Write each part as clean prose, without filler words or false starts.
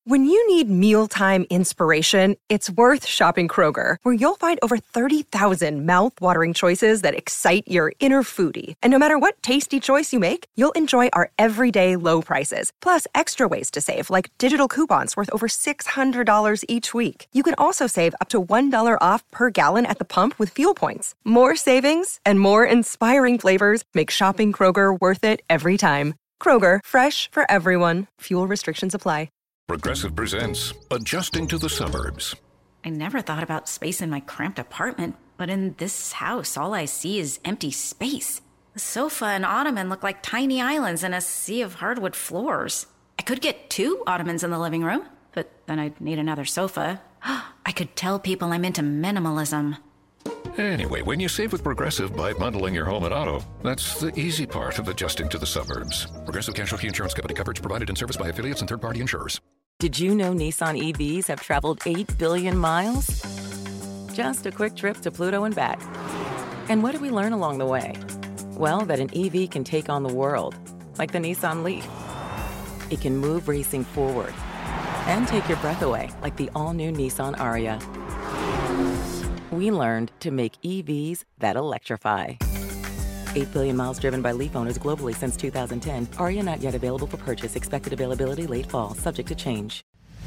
When you need mealtime inspiration, it's worth shopping Kroger, where you'll find over 30,000 mouth-watering choices that excite your inner foodie. And no matter what tasty choice you make, you'll enjoy our everyday low prices, plus extra ways to save, like digital coupons worth over $600 each week. You can also save up to $1 off per gallon at the pump with fuel points. More savings and more inspiring flavors make shopping Kroger worth it every time. Kroger, fresh for everyone. Fuel restrictions apply. Progressive presents Adjusting to the Suburbs. I never thought about space in my cramped apartment, but in this house, all I see is empty space. The sofa and ottoman look like tiny islands in a sea of hardwood floors. I could get 2 ottomans in the living room, but then I'd need another sofa. I could tell people I'm into minimalism. Anyway, when you save with Progressive by bundling your home and auto, that's the easy part of adjusting to the suburbs. Progressive Casualty Insurance Company. Coverage provided and serviced by affiliates and third-party insurers. Did you know Nissan EVs have traveled 8 billion miles? Just a quick trip to Pluto and back. And what did we learn along the way? Well, that an EV can take on the world, like the Nissan Leaf. It can move racing forward and take your breath away, like the all-new Nissan Ariya. We learned to make EVs that electrify. 8 billion miles driven by Leaf owners globally since 2010. Ariya not yet available for purchase. Expected availability late fall, subject to change.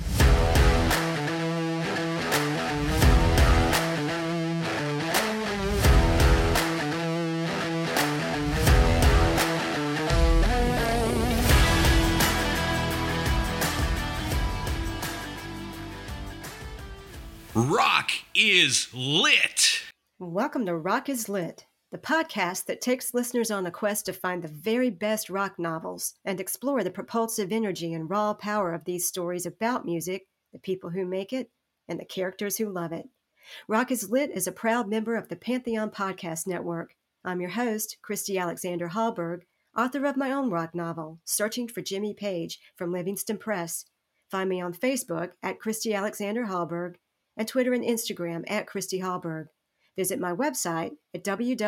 Rock is lit. Welcome to Rock is Lit, the podcast that takes listeners on a quest to find the very best rock novels and explore the propulsive energy and raw power of these stories about music, the people who make it, and the characters who love it. Rock is Lit is a proud member of the Pantheon Podcast Network. I'm your host, Christy Alexander Hallberg, author of my own rock novel, Searching for Jimmy Page, from Livingston Press. Find me on Facebook at Christy Alexander Hallberg and Twitter and Instagram at Christy Hallberg. Visit my website at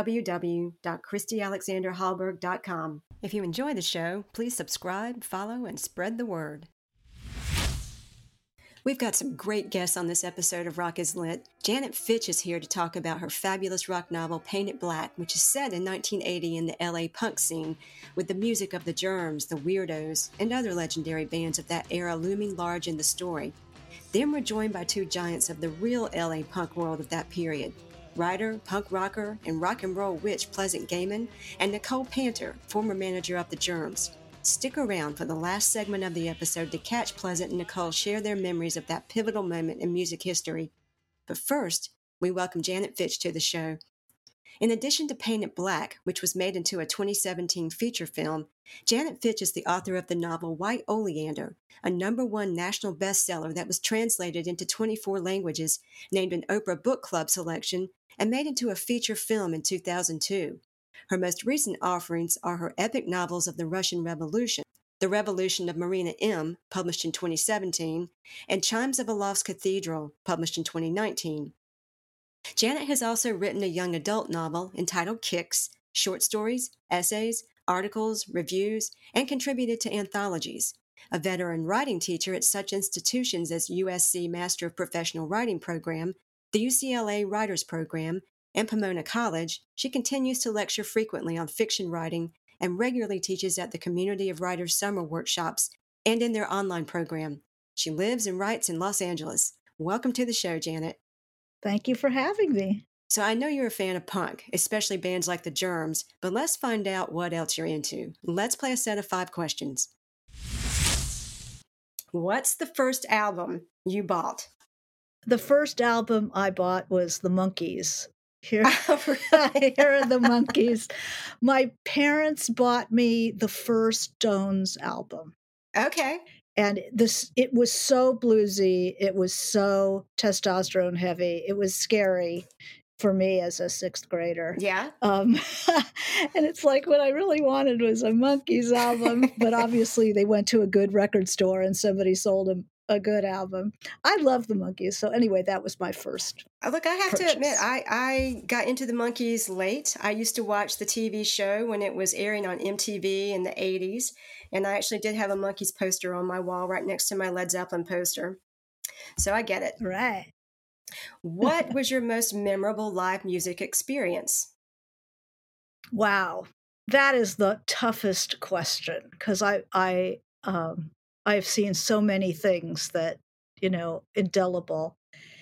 www.christyalexanderhallberg.com. If you enjoy the show, please subscribe, follow, and spread the word. We've got some great guests on this episode of Rock is Lit. Janet Fitch is here to talk about her fabulous rock novel, Paint It Black, which is set in 1980 in the LA punk scene, with the music of the Germs, the Weirdos, and other legendary bands of that era looming large in the story. Then we're joined by 2 giants of the real LA punk world of that period, writer, punk rocker, and rock and roll witch Pleasant Gaiman, and Nicole Panter, former manager of the Germs. Stick around for the last segment of the episode to catch Pleasant and Nicole share their memories of that pivotal moment in music history. But first, we welcome Janet Fitch to the show. In addition to Paint It Black, which was made into a 2017 feature film, Janet Fitch is the author of the novel White Oleander, a #1 national bestseller that was translated into 24 languages, named an Oprah Book Club selection, and made into a feature film in 2002. Her most recent offerings are her epic novels of the Russian Revolution, The Revolution of Marina M., published in 2017, and Chimes of a Lost Cathedral, published in 2019. Janet has also written a young adult novel entitled Kicks, short stories, essays, articles, reviews, and contributed to anthologies. A veteran writing teacher at such institutions as USC Master of Professional Writing Program, the UCLA Writers Program, and Pomona College, she continues to lecture frequently on fiction writing and regularly teaches at the Community of Writers Summer Workshops and in their online program. She lives and writes in Los Angeles. Welcome to the show, Janet. Thank you for having me. So I know you're a fan of punk, especially bands like the Germs, but let's find out what else you're into. Let's play a set of 5 questions. What's the first album you bought? The first album I bought was The Monkees. Here are the Monkees. My parents bought me the first Stones album. Okay. And it was so bluesy. It was so testosterone heavy. It was scary for me as a 6th grader. Yeah. And it's like what I really wanted was a Monkees album, but obviously they went to a good record store and somebody sold them a good album. I love the Monkees. So anyway, that was my first Look, I have to purchase. admit, I got into the Monkees late. I used to watch the TV show when it was airing on MTV in the 80s, and I actually did have a Monkees poster on my wall right next to my Led Zeppelin poster. So I get it. Right. What was your most memorable live music experience? Wow. That is the toughest question because I've seen so many things that, indelible.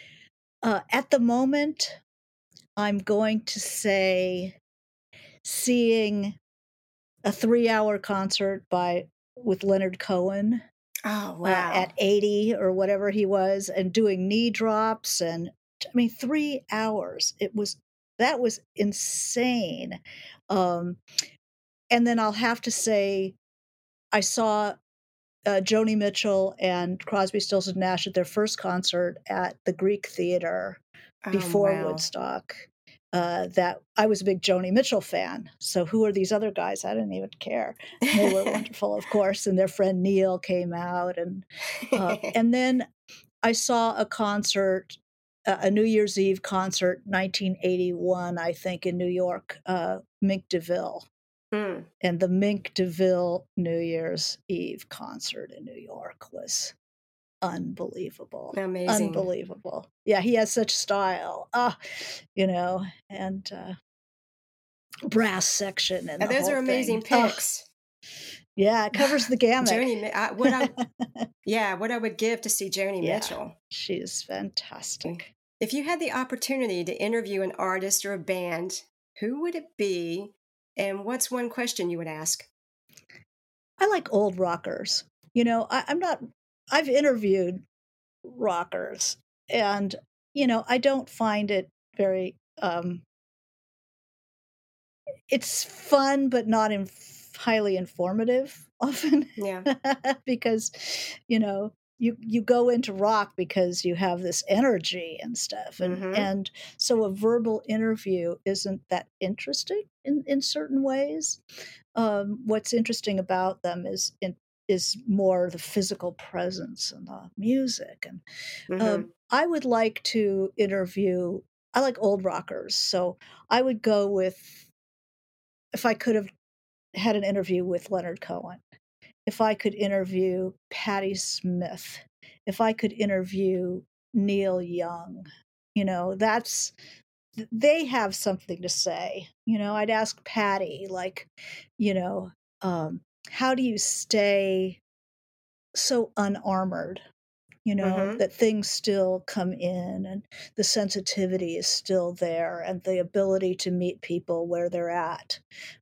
At the moment, I'm going to say seeing a 3-hour concert with Leonard Cohen Oh, wow. at 80 or whatever he was, and doing knee drops, and 3 hours. That was insane. And then I'll have to say I saw Joni Mitchell and Crosby, Stills and Nash at their first concert at the Greek Theater before wow. Woodstock. That I was a big Joni Mitchell fan. So who are these other guys? I didn't even care. They were wonderful, of course. And their friend Neil came out, and then I saw a concert, a New Year's Eve concert, 1981, I think, in New York, Mink DeVille. And the Mink DeVille New Year's Eve concert in New York was unbelievable. Amazing. Unbelievable. Yeah, he has such style. And brass section. And those are amazing picks. Yeah, it covers the gamut. What I would give to see Joni Mitchell. She's fantastic. If you had the opportunity to interview an artist or a band, who would it be? And what's one question you would ask? I like old rockers. I've interviewed rockers, and, I don't find it very, it's fun, but not highly informative often. Yeah. Because, you go into rock because you have this energy and stuff. And so a verbal interview isn't that interesting in certain ways. What's interesting about them is more the physical presence and the music. And I would like to interview, I like old rockers. So I would go with, if I could have had an interview with Leonard Cohen, if I could interview Patti Smith, if I could interview Neil Young, they have something to say. I'd ask Patti, like, how do you stay so unarmored, that things still come in and the sensitivity is still there and the ability to meet people where they're at.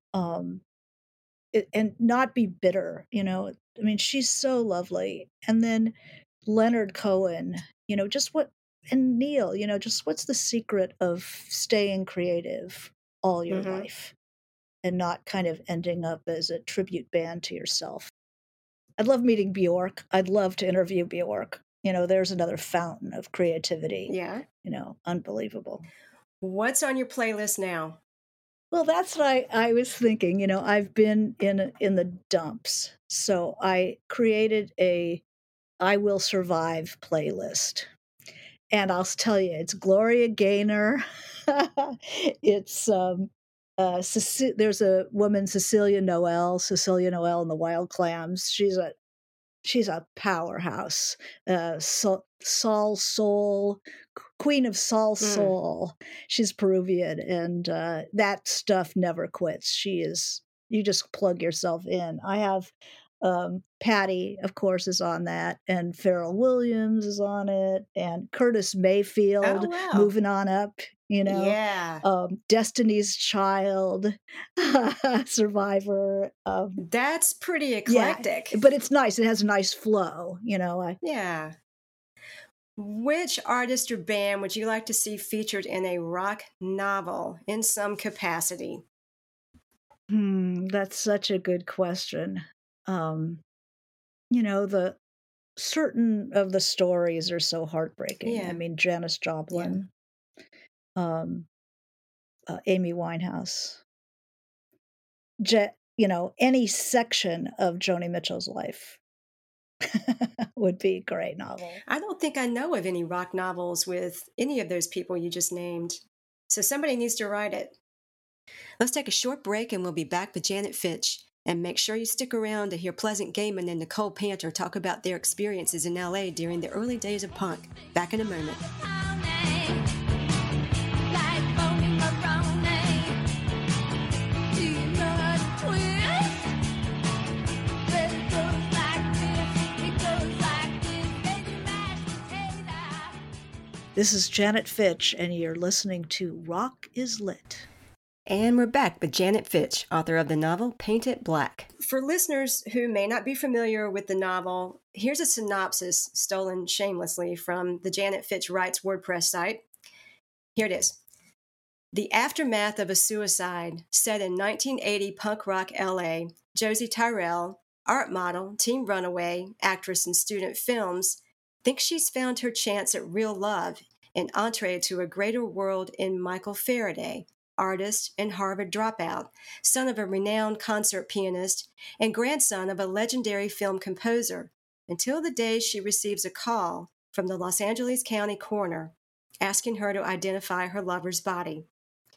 And not be bitter, she's so lovely. And then Leonard Cohen, and Neil, just what's the secret of staying creative all your life and not kind of ending up as a tribute band to yourself? I'd love meeting Bjork. I'd love to interview Bjork. There's another fountain of creativity. Yeah. Unbelievable. What's on your playlist now? Well, that's what I was thinking. I've been in the dumps. So I created a I Will Survive playlist. And I'll tell you, it's Gloria Gaynor. It's there's a woman, Cecilia Noel and the Wild Clams. She's a powerhouse. Soul Soul, Queen of Soul Soul. She's Peruvian, and that stuff never quits. You just plug yourself in. I have Patti, of course, is on that, and Pharrell Williams is on it, and Curtis Mayfield, Moving On Up, Yeah. Destiny's Child, Survivor. That's pretty eclectic. Yeah, but it's nice. It has a nice flow, Yeah. Which artist or band would you like to see featured in a rock novel in some capacity? That's such a good question. The certain of the stories are so heartbreaking. Yeah. Janis Joplin, Amy Winehouse, any section of Joni Mitchell's life would be a great novel. I don't think I know of any rock novels with any of those people you just named. So somebody needs to write it. Let's take a short break and we'll be back with Janet Fitch. And make sure you stick around to hear Pleasant Gaiman and Nicole Panther talk about their experiences in LA during the early days of punk. Back in a moment. This is Janet Fitch, and you're listening to Rock is Lit. And we're back with Janet Fitch, author of the novel Paint It Black. For listeners who may not be familiar with the novel, here's a synopsis stolen shamelessly from the Janet Fitch Writes WordPress site. Here it is. The aftermath of a suicide set in 1980 punk rock LA, Josie Tyrell, art model, teen runaway, actress in student films, thinks she's found her chance at real love and entree to a greater world in Michael Faraday, artist and Harvard dropout, son of a renowned concert pianist and grandson of a legendary film composer, until the day she receives a call from the Los Angeles County coroner asking her to identify her lover's body.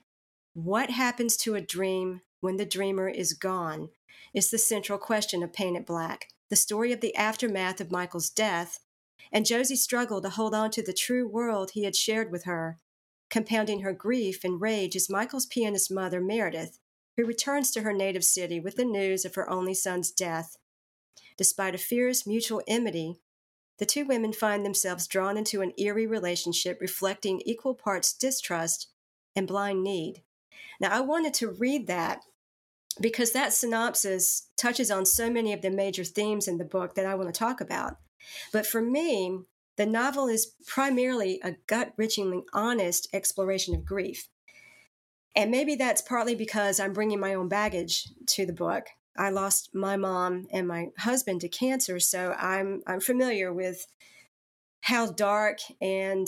What happens to a dream when the dreamer is gone is the central question of Paint It Black, the story of the aftermath of Michael's death, and Josie's struggle to hold on to the true world he had shared with her. Compounding her grief and rage is Michael's pianist mother, Meredith, who returns to her native city with the news of her only son's death. Despite a fierce mutual enmity, the two women find themselves drawn into an eerie relationship reflecting equal parts distrust and blind need. Now, I wanted to read that because that synopsis touches on so many of the major themes in the book that I want to talk about. But for me, the novel is primarily a gut-wrenchingly honest exploration of grief. And maybe that's partly because I'm bringing my own baggage to the book. I lost my mom and my husband to cancer, so I'm familiar with how dark and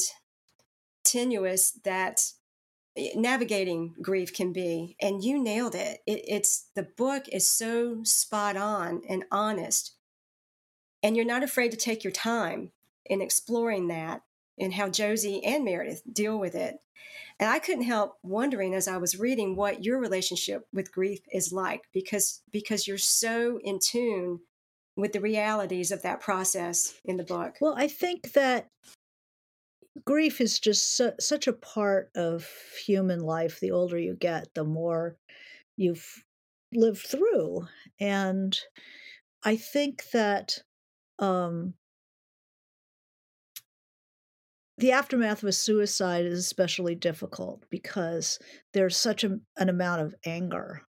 tenuous that navigating grief can be. And you nailed it. The book is so spot on and honest. And you're not afraid to take your time in exploring that and how Josie and Meredith deal with it. And I couldn't help wondering as I was reading what your relationship with grief is like, because you're so in tune with the realities of that process in the book. Well, I think that grief is just such a part of human life. The older you get, the more you've lived through. And I think that the aftermath of a suicide is especially difficult because there's such an amount of anger.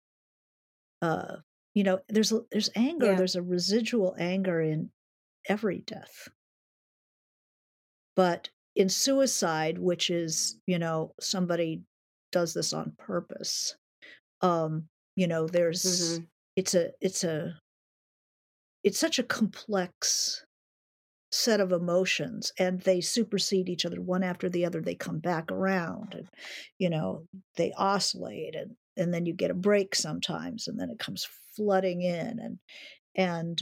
There's anger. Yeah. There's a residual anger in every death. But in suicide, which is, somebody does this on purpose, there's, mm-hmm. It's such a complex set of emotions, and they supersede each other one after the other. They come back around, and they oscillate, and then you get a break sometimes, and then it comes flooding in, and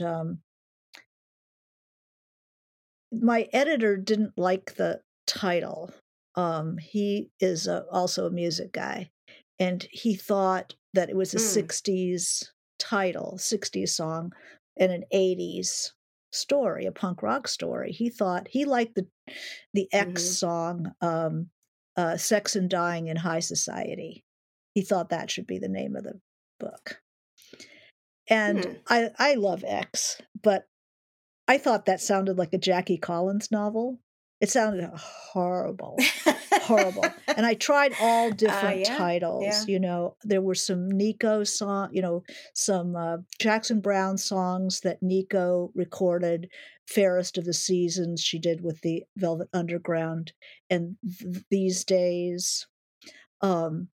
my editor didn't like the title. He is also a music guy, and he thought that it was a 60s title, 60s song, and an 80s story, a punk rock story. He liked the X song, Sex and Dying in High Society. He thought that should be the name of the book. And I love X, but I thought that sounded like a Jackie Collins novel. It sounded horrible, horrible. And I tried all different titles. Yeah. There were some Nico songs, some Jackson Browne songs that Nico recorded. Fairest of the Seasons she did with the Velvet Underground, and These Days. And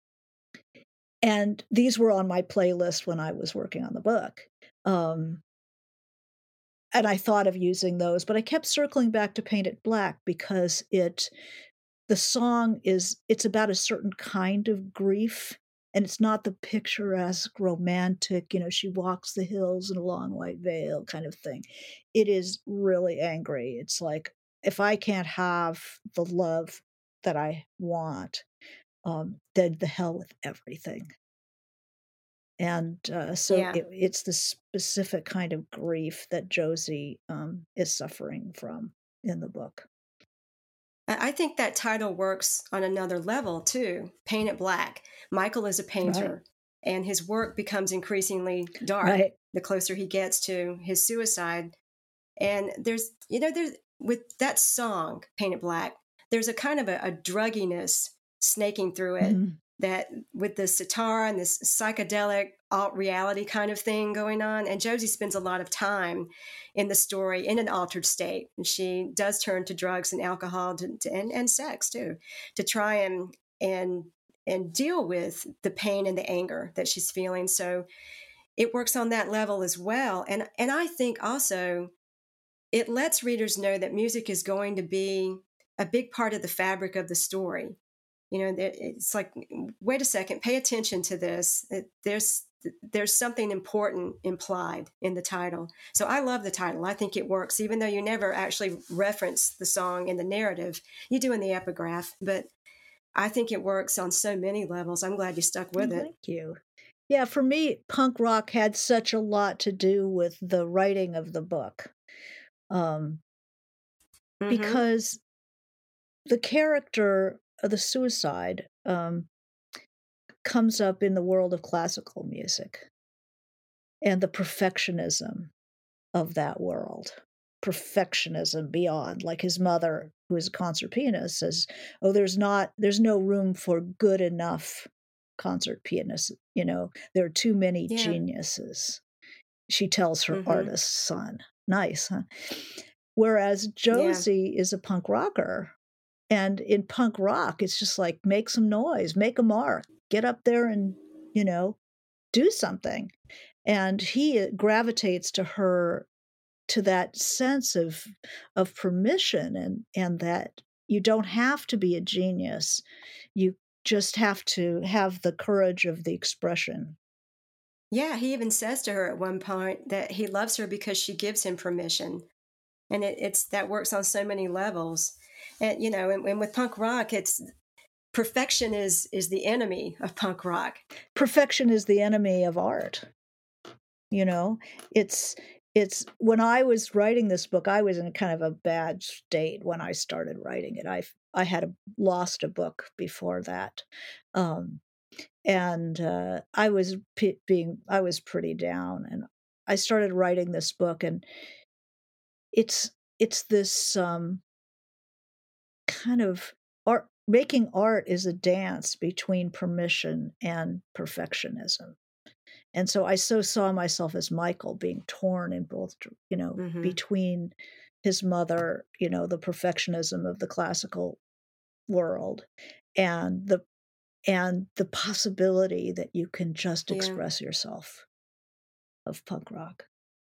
these were on my playlist when I was working on the book. And I thought of using those, but I kept circling back to Paint It Black because the song it's about a certain kind of grief, And it's not the picturesque, romantic, she walks the hills in a long white veil kind of thing. It is really angry. It's like, if I can't have the love that I want, then the hell with everything. And so Yeah. it's the specific kind of grief that Josie is suffering from in the book. I think that title works on another level too. Paint It Black. Michael is a painter, and his work becomes increasingly dark the closer he gets to his suicide. And there's with that song, Paint It Black, there's a kind of a drugginess snaking through it, that with the sitar and this psychedelic alt reality kind of thing going on. And Josie spends a lot of time in the story in an altered state. And she does turn to drugs and alcohol and sex too, to try and deal with the pain and the anger that she's feeling. So it works on that level as well. And I think also it lets readers know that music is going to be a big part of the fabric of the story. It's like, wait a second, pay attention to this. There's something important implied in the title. So I love the title. I think it works, even though you never actually reference the song in the narrative. You do in the epigraph, but I think it works on so many levels. I'm glad you stuck with it. Thank you. Yeah, for me, punk rock had such a lot to do with the writing of the book. Because the character of the suicide comes up in the world of classical music and the perfectionism of that world. Perfectionism beyond, like his mother, who is a concert pianist, says, "Oh, there's no room for good enough concert pianists. There are too many geniuses." She tells her artist son. Nice, huh? Whereas Josie is a punk rocker. And in punk rock, it's just like, make some noise, make a mark, get up there and, do something. And he gravitates to her, to that sense of permission and that you don't have to be a genius. You just have to have the courage of the expression. Yeah, he even says to her at one point that he loves her because she gives him permission. And it's that works on so many levels. And, and with punk rock, it's perfection is the enemy of punk rock. Perfection is the enemy of art. It's when I was writing this book, I was in kind of a bad state when I started writing it. I had lost a book before that. And I was pretty down, and I started writing this book, and it's this kind of art. Making art is a dance between permission and perfectionism. And so I saw myself as Michael being torn in both, between his mother, the perfectionism of the classical world, and the possibility that you can just express yourself of punk rock.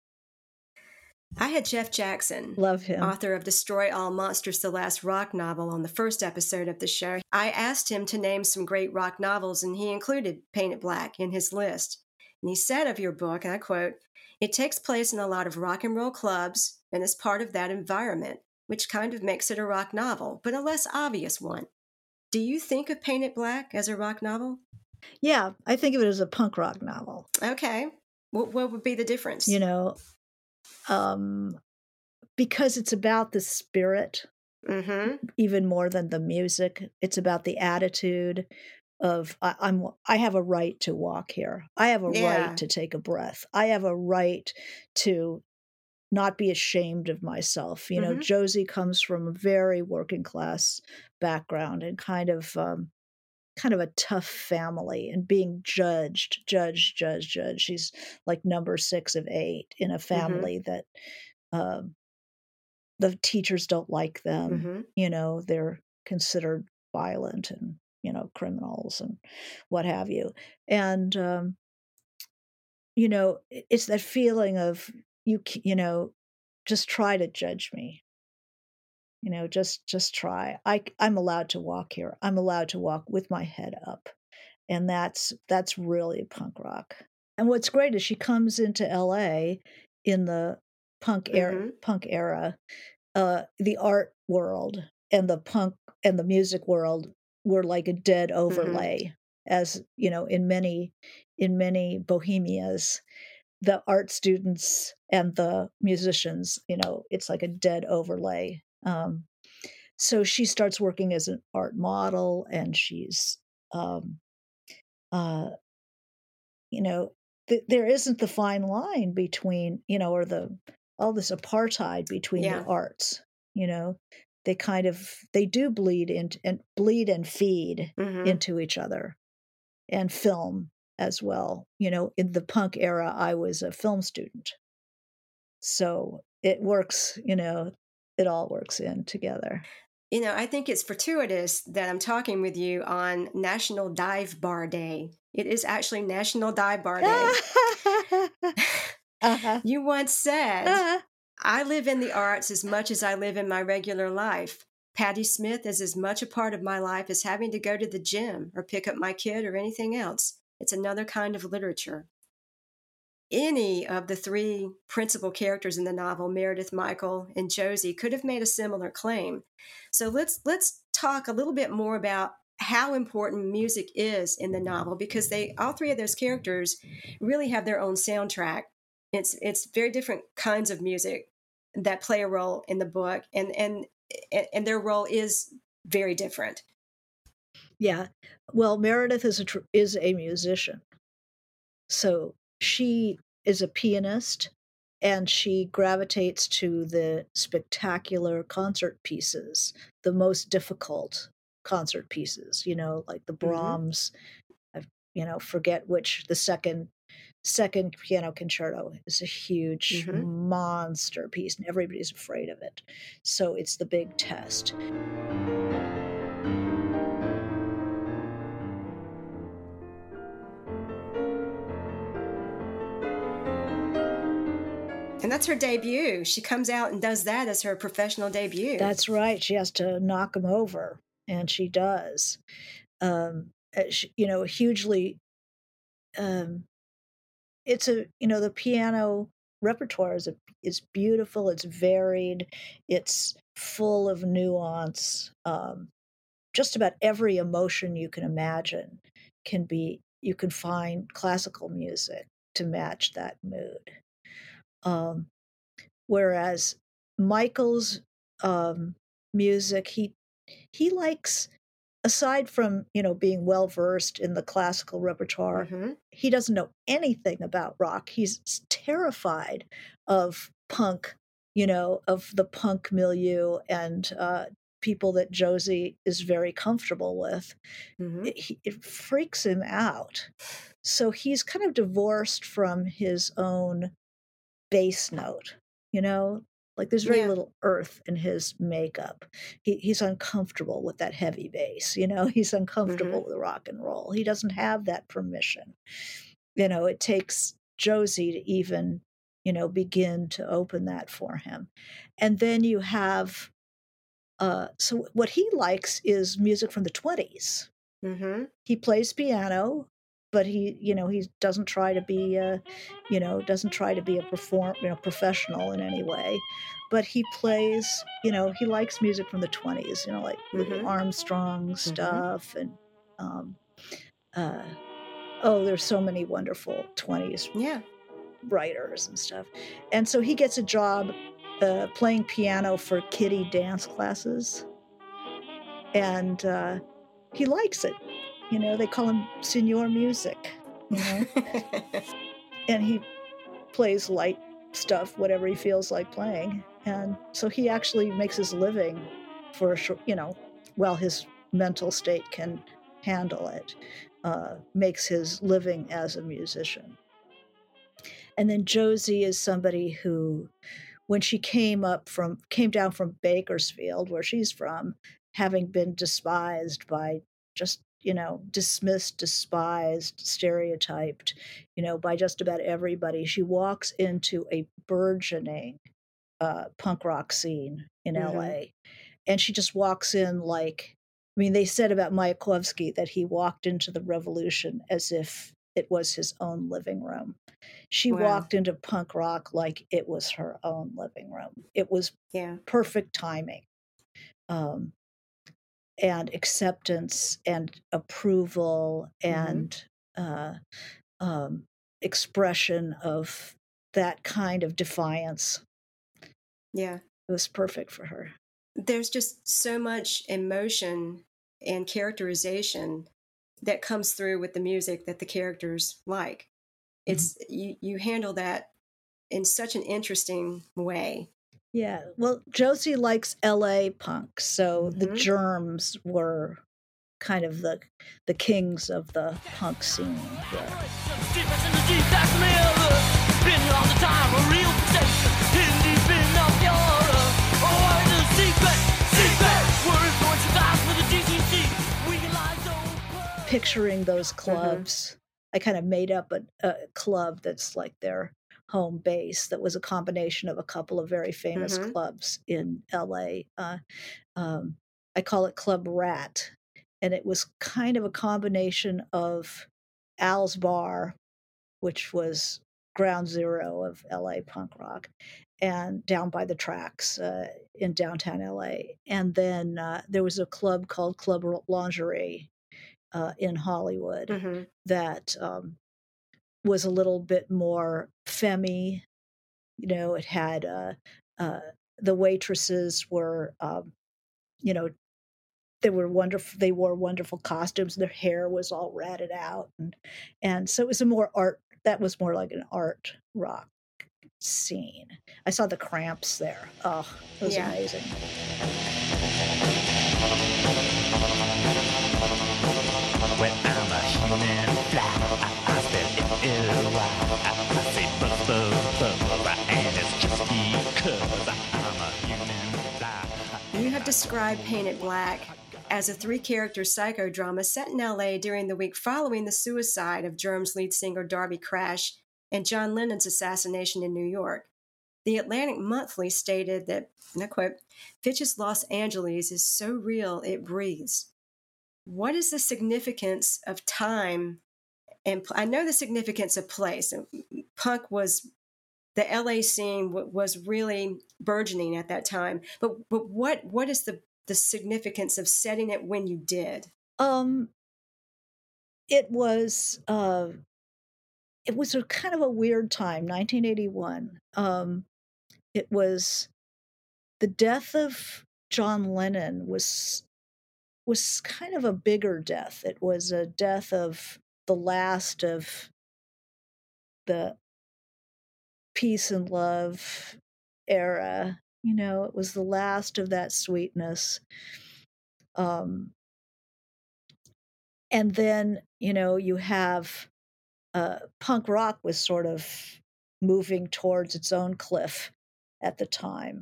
I had Jeff Jackson, love him, author of Destroy All Monsters, the last rock novel, on the first episode of the show. I asked him to name some great rock novels, and he included Paint It Black in his list. And he said of your book, and I quote, "It takes place in a lot of rock and roll clubs and is part of that environment, which kind of makes it a rock novel, but a less obvious one." Do you think of Paint It Black as a rock novel? Yeah, I think of it as a punk rock novel. Okay. What would be the difference? Because it's about the spirit, even more than the music. It's about the attitude of I have a right to walk here. I have a right to take a breath. I have a right to not be ashamed of myself. Josie comes from a very working class background and kind of a tough family, and being judged. She's like number 6 of 8 in a family that the teachers don't like them. They're considered violent and, criminals and what have you. And, it's that feeling of, just try to judge me. Just try. I'm allowed to walk here. I'm allowed to walk with my head up. And that's really punk rock. And what's great is she comes into LA in the punk era, the art world and the punk and the music world were like a dead overlay, as you know, in many bohemias, the art students and the musicians, you know, it's like a dead overlay. So she starts working as an art model, and she's you know, there isn't the fine line between, you know, or all this apartheid between the arts, you know. They do bleed and feed into each other, and film as well. You know, in the punk era, I was a film student, so it works. You know, it all works in together. You know, I think it's fortuitous that I'm talking with you on National Dive Bar Day. It is actually National Dive Bar Day. You once said, I live in the arts as much as I live in my regular life. Patti Smith is as much a part of my life as having to go to the gym or pick up my kid or anything else. It's another kind of literature. Any of the three principal characters in the novel, Meredith, Michael, and Josie, could have made a similar claim. So let's talk a little bit more about how important music is in the novel, because all three of those characters really have their own soundtrack. It's very different kinds of music that play a role in the book, and their role is very different. Yeah, well, Meredith is a musician, so she is a pianist, and she gravitates to the spectacular concert pieces, the most difficult concert pieces, you know, like the Brahms, you know, forget which, the second piano concerto is a huge monster piece, and everybody's afraid of it. So it's the big test. And that's her debut. She comes out and does that as her professional debut. That's right. She has to knock him over, and she does. You know, hugely. It's the piano repertoire is beautiful. It's varied. It's full of nuance. Just about every emotion you can imagine you can find classical music to match that mood. Whereas Michael's music, he likes, aside from, you know, being well versed in the classical repertoire, he doesn't know anything about rock. He's terrified of punk, you know, of the punk milieu and people that Josie is very comfortable with. It freaks him out. So he's kind of divorced from his own bass note, you know, like there's very little earth in his makeup. He's uncomfortable with that heavy bass, you know, he's uncomfortable with rock and roll. He doesn't have that permission. You know, it takes Josie to even, you know, begin to open that for him. And then you have, so what he likes is music from the 20s. He plays piano, but he doesn't try to be a professional in any way, but he plays, you know, he likes music from the 20s, you know, like Armstrong stuff, and there's so many wonderful 20s writers and stuff. And so he gets a job playing piano for kiddie dance classes, and he likes it. You know, they call him Signor Music, you know? And he plays light stuff, whatever he feels like playing. And so he actually makes his living for a short, you know, while his mental state can handle it, makes his living as a musician. And then Josie is somebody who, when she came down from Bakersfield, where she's from, having been despised by just, you know, dismissed, despised, stereotyped, you know, by just about everybody, she walks into a burgeoning punk rock scene in LA. And she just walks in like mean, they said about Mayakovsky that he walked into the revolution as if it was his own living room. She Wow. walked into punk rock like it was her own living room. It was perfect timing, and acceptance and approval and expression of that kind of defiance. Yeah. It was perfect for her. There's just so much emotion and characterization that comes through with the music that the characters like. It's you handle that in such an interesting way. Yeah. Well, Josie likes LA punk, so the Germs were kind of the kings of the punk scene. Yeah. Picturing those clubs, I kind of made up a club that's like their home base that was a combination of a couple of very famous clubs in LA. I call it Club Rat, and it was kind of a combination of Al's Bar, which was ground zero of LA punk rock, and down by the tracks in downtown LA. And then there was a club called Club Lingerie in Hollywood that was a little bit more femmy. You know, it had the waitresses were, you know, they were wonderful. They wore wonderful costumes. Their hair was all ratted out, and so it was a more art. That was more like an art rock scene. I saw the Cramps there. Oh, it was amazing. When I'm a human fly, I spell L-Y. I say buzz, and it's just because I'm a human fly. You have described Painted Black as a 3-character psychodrama set in LA during the week following the suicide of Germs lead singer Darby Crash and John Lennon's assassination in New York. The Atlantic Monthly stated that, and I quote, "Fitch's Los Angeles is so real it breathes." What is the significance of time? And I know the significance of place. Punk was, the LA scene was really burgeoning at that time. But what is the significance of setting it when you did? It was a kind of a weird time, 1981. It was the death of John Lennon was kind of a bigger death. It was a death of the last of the peace and love era. You know, it was the last of that sweetness. And then, you know, you have punk rock was sort of moving towards its own cliff at the time.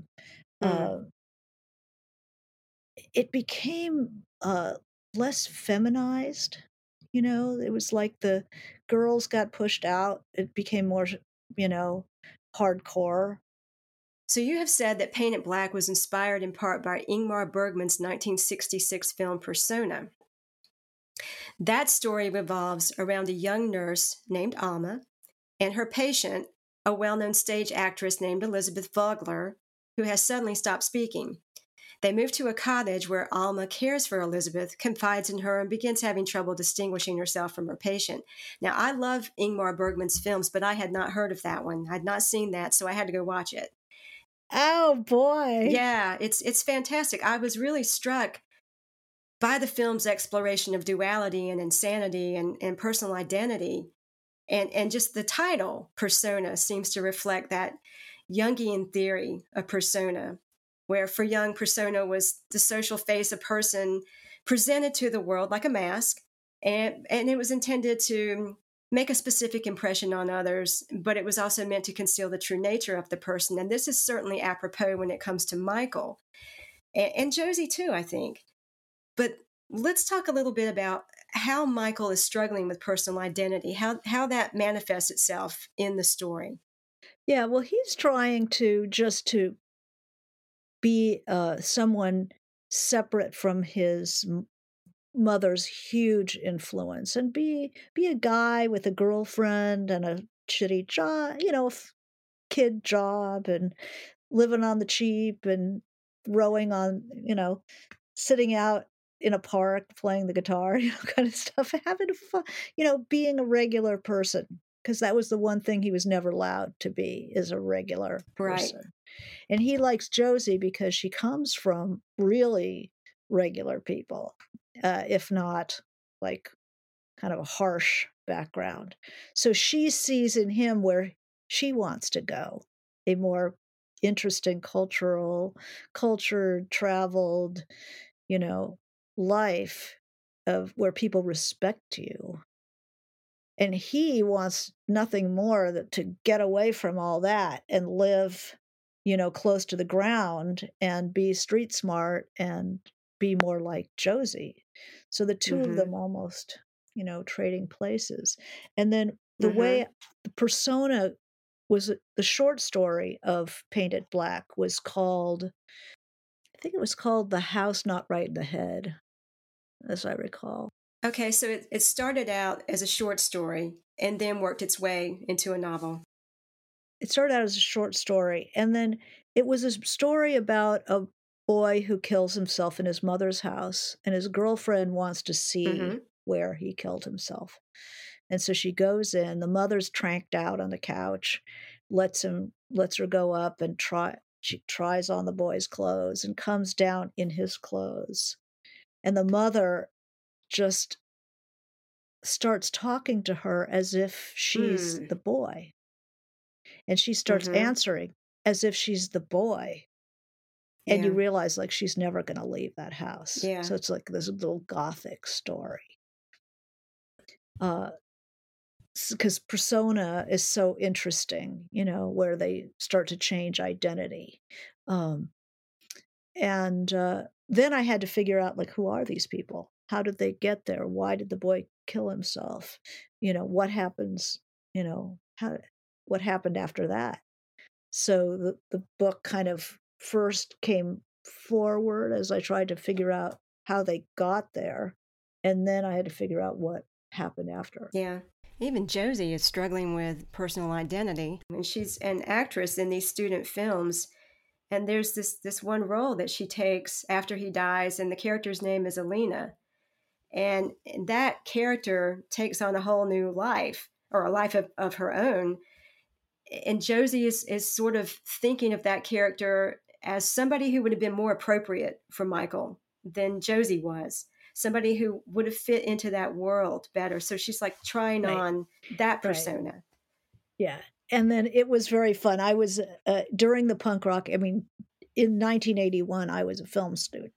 It became less feminized. You know, it was like the girls got pushed out. It became more, you know, hardcore. So you have said that Painted Black was inspired in part by Ingmar Bergman's 1966 film Persona. That story revolves around a young nurse named Alma and her patient, a well-known stage actress named Elizabeth Vogler, who has suddenly stopped speaking. They move to a cottage where Alma cares for Elizabeth, confides in her, and begins having trouble distinguishing herself from her patient. Now, I love Ingmar Bergman's films, but I had not heard of that one. I'd not seen that, so I had to go watch it. Oh, boy. Yeah, it's fantastic. I was really struck by the film's exploration of duality and insanity and personal identity. And just the title, Persona, seems to reflect that Jungian theory of persona, where for Jung, persona was the social face a person presented to the world like a mask, and it was intended to make a specific impression on others, but it was also meant to conceal the true nature of the person. And this is certainly apropos when it comes to Michael and Josie too, I think. But let's talk a little bit about how Michael is struggling with personal identity, how that manifests itself in the story. Yeah, well, he's trying to be someone separate from his mother's huge influence, and be a guy with a girlfriend and a shitty job, kid job, and living on the cheap and rowing on, sitting out in a park playing the guitar, kind of stuff, having fun, being a regular person, because that was the one thing he was never allowed to be, is a regular person. Right. And he likes Josie because she comes from really regular people, if not like kind of a harsh background. So she sees in him where she wants to go, a more interesting cultured, traveled, life of where people respect you. And he wants nothing more than to get away from all that and live, close to the ground and be street smart and be more like Josie. So the two of them almost, trading places. And then the way the persona was, the short story of Painted Black was called, I think it was called The House Not Right in the Head, as I recall. Okay, so it started out as a short story and then worked its way into a novel. It started out as a short story, and then it was a story about a boy who kills himself in his mother's house, and his girlfriend wants to see where he killed himself. And so she goes in, the mother's tranked out on the couch, lets her go up and she tries on the boy's clothes and comes down in his clothes. And the mother just starts talking to her as if she's the boy. And she starts answering as if she's the boy. And you realize like she's never going to leave that house. Yeah. So it's like this little gothic story. Because persona is so interesting, where they start to change identity. And then I had to figure out, like, who are these people? How did they get there? Why did the boy kill himself? What happens, what happened after that? So the book kind of first came forward as I tried to figure out how they got there. And then I had to figure out what happened after. Yeah. Even Josie is struggling with personal identity. And she's an actress in these student films. And there's this one role that she takes after he dies, and the character's name is Alina. And that character takes on a whole new life, or a life of her own. And Josie is sort of thinking of that character as somebody who would have been more appropriate for Michael than Josie was. Somebody who would have fit into that world better. So she's like trying on that persona. Right. Yeah. And then it was very fun. I was, during the punk rock, in 1981, I was a film student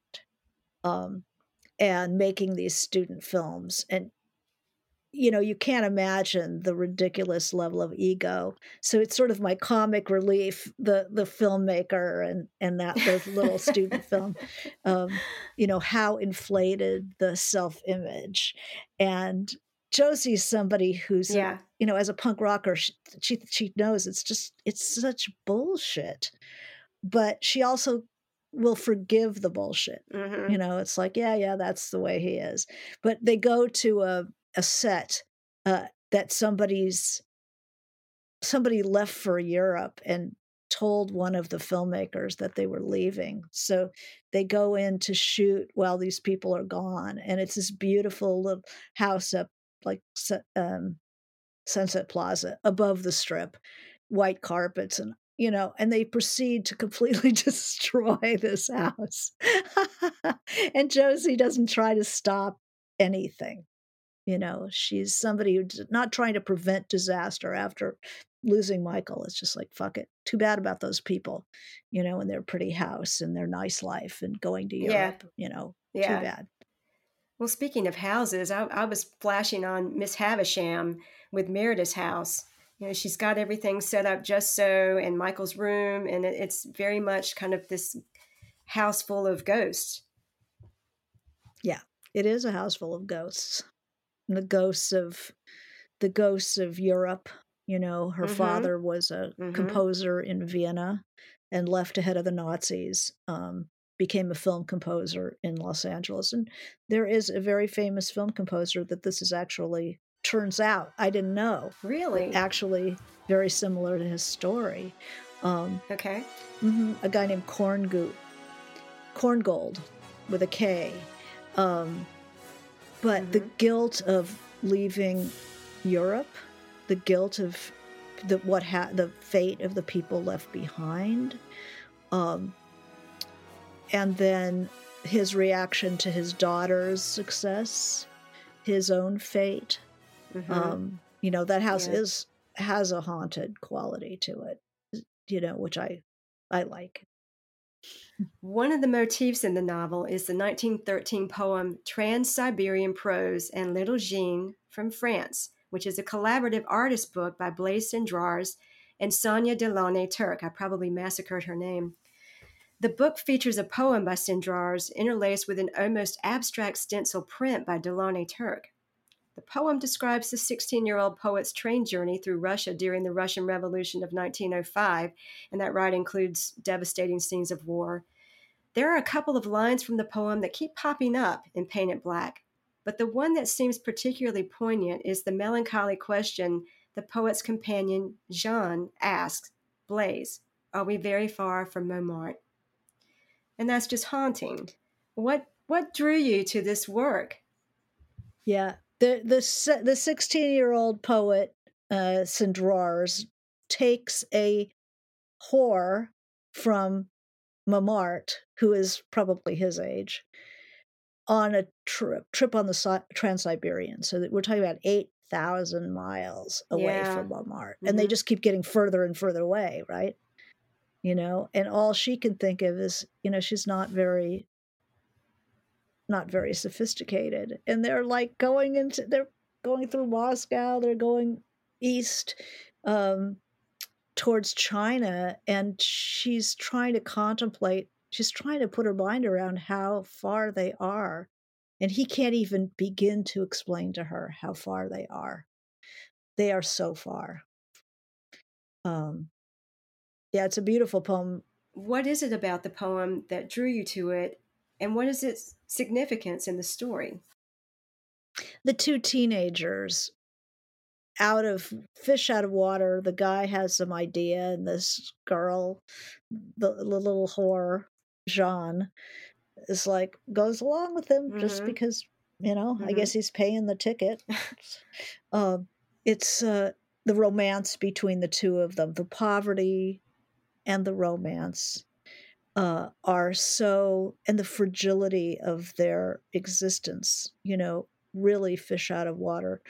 and making these student films. And, you can't imagine the ridiculous level of ego. So it's sort of my comic relief, the filmmaker and that those little student film, how inflated the self-image. And Josie's somebody who's, as a punk rocker, she knows it's such bullshit, but she also will forgive the bullshit. It's like, yeah, that's the way he is. But they go to a set that somebody left for Europe and told one of the filmmakers that they were leaving. So they go in to shoot while these people are gone. And it's this beautiful little house up like Sunset Plaza above the Strip, white carpets, and and they proceed to completely destroy this house. And Josie doesn't try to stop anything. She's somebody who's not trying to prevent disaster after losing Michael. It's just like, fuck it. Too bad about those people, and their pretty house and their nice life and going to Europe, too bad. Well, speaking of houses, I was flashing on Miss Havisham with Meredith's house. She's got everything set up just so, and Michael's room, and it's very much kind of this house full of ghosts. Yeah, it is a house full of ghosts. And the ghosts of Europe. Her father was a composer in Vienna and left ahead of the Nazis. became a film composer in Los Angeles. And there is a very famous film composer that this is actually, turns out, I didn't know. Really? Actually very similar to his story. Okay. A guy named Korngold with a K. But the guilt of leaving Europe, the guilt of the fate of the people left behind, and then his reaction to his daughter's success, his own fate. That house has a haunted quality to it, which I like. One of the motifs in the novel is the 1913 poem Trans-Siberian Prose and Little Jean from France, which is a collaborative artist book by Blaise Cendrars and Sonia Delaunay-Turc. I probably massacred her name. The book features a poem by Cendrars interlaced with an almost abstract stencil print by Delaunay-Turc. The poem describes the 16-year-old poet's train journey through Russia during the Russian Revolution of 1905, and that ride includes devastating scenes of war. There are a couple of lines from the poem that keep popping up in Painted Black, but the one that seems particularly poignant is the melancholy question the poet's companion, Jean, asks Blaise, "Are we very far from Montmartre?" And that's just haunting. What drew you to this work? Yeah. The 16-year-old poet, Cendrars, takes a whore from Montmartre, who is probably his age, on a trip on the Trans-Siberian. So that we're talking about 8,000 miles away from Montmartre. And they just keep getting further and further away, right? And all she can think of is, she's not very sophisticated. And they're like they're going through Moscow, they're going east towards China, and she's trying to put her mind around how far they are. And he can't even begin to explain to her how far they are. They are so far. It's a beautiful poem. What is it about the poem that drew you to it, and what is its significance in the story? The two teenagers, fish out of water. The guy has some idea, and this girl, the little whore, Jean, is like, goes along with him just because, I guess he's paying the ticket. It's the romance between the two of them, the poverty and the romance are so, and the fragility of their existence, really fish out of water,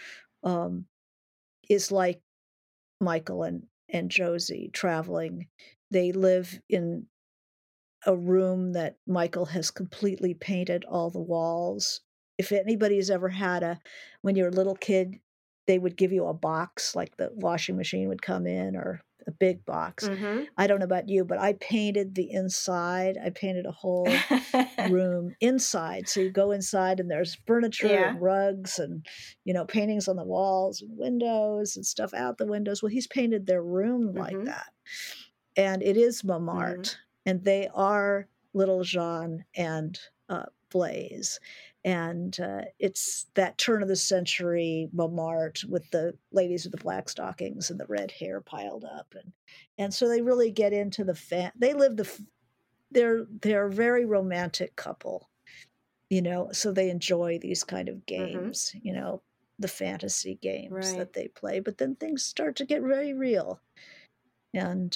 is like Michael and Josie traveling. They live in a room that Michael has completely painted all the walls. If anybody's ever had when you're a little kid, they would give you a box, like the washing machine would come in, or a big box. I don't know about you, but I painted the inside. I painted a whole room inside. So you go inside and there's furniture and rugs and, paintings on the walls and windows and stuff out the windows. Well, he's painted their room like that. And it is Montmartre. And they are Little Jean and Blaise. And it's that turn of the century Montmartre with the ladies with the black stockings and the red hair piled up, and so they really get into they live they're a very romantic couple, so they enjoy these kind of games, the fantasy games that they play. But then things start to get very real, and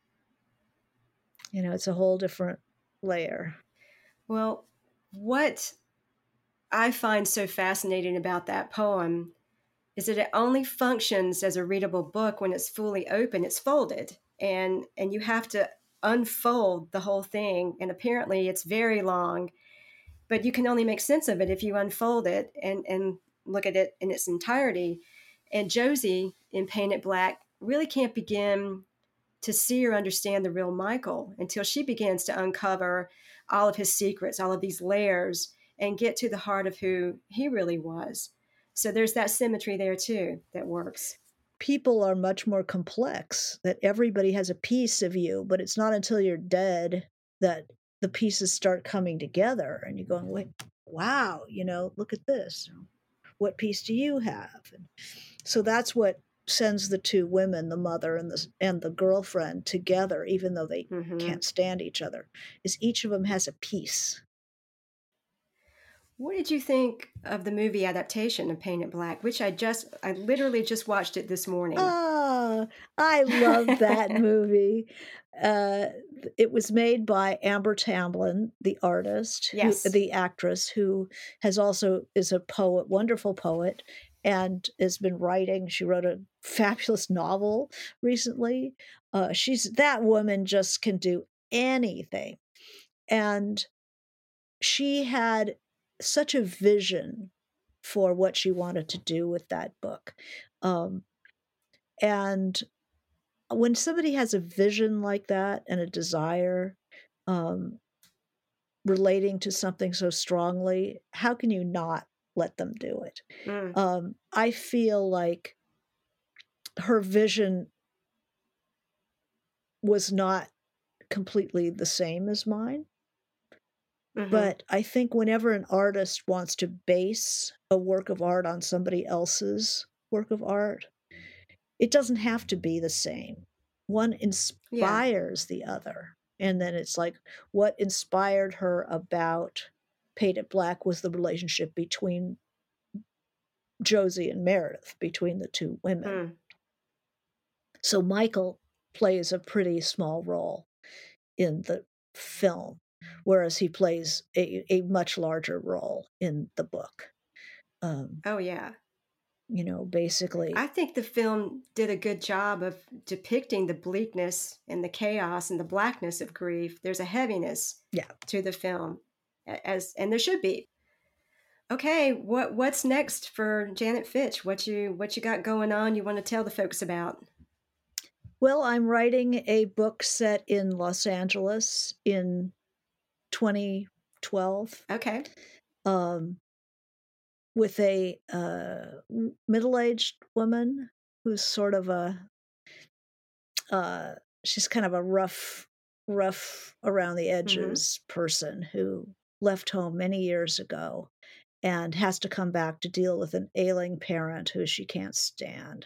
it's a whole different layer. Well, what I find so fascinating about that poem is that it only functions as a readable book when it's fully open. It's folded, and you have to unfold the whole thing. And apparently it's very long, but you can only make sense of it if you unfold it and look at it in its entirety. And Josie in Painted Black really can't begin to see or understand the real Michael until she begins to uncover all of his secrets, all of these layers, and get to the heart of who he really was. So there's that symmetry there too that works. People are much more complex, that everybody has a piece of you, but it's not until you're dead that the pieces start coming together and you're going, wait, wow, look at this. What piece do you have? And so that's what sends the two women, the mother and the girlfriend, together, even though they can't stand each other, is each of them has a piece. What did you think of the movie adaptation of Painted Black, which I literally just watched it this morning? Oh, I love that movie. It was made by Amber Tamblyn, the artist, yes, the actress, who is a poet, wonderful poet, and has been writing. She wrote a fabulous novel recently. That woman just can do anything. And she had such a vision for what she wanted to do with that book. And when somebody has a vision like that and a desire relating to something so strongly, how can you not let them do it? I feel like her vision was not completely the same as mine. But I think whenever an artist wants to base a work of art on somebody else's work of art, it doesn't have to be the same. One inspires the other. And then it's like, what inspired her about Painted Black was the relationship between Josie and Meredith, between the two women. So Michael plays a pretty small role in the film, whereas he plays a much larger role in the book. Basically. I think the film did a good job of depicting the bleakness and the chaos and the blackness of grief. There's a heaviness to the film, and there should be. Okay, what's next for Janet Fitch? What you got going on you want to tell the folks about? Well, I'm writing a book set in Los Angeles in 2012. Okay. With a middle-aged woman who's sort of she's kind of a rough around the edges person who left home many years ago and has to come back to deal with an ailing parent who she can't stand.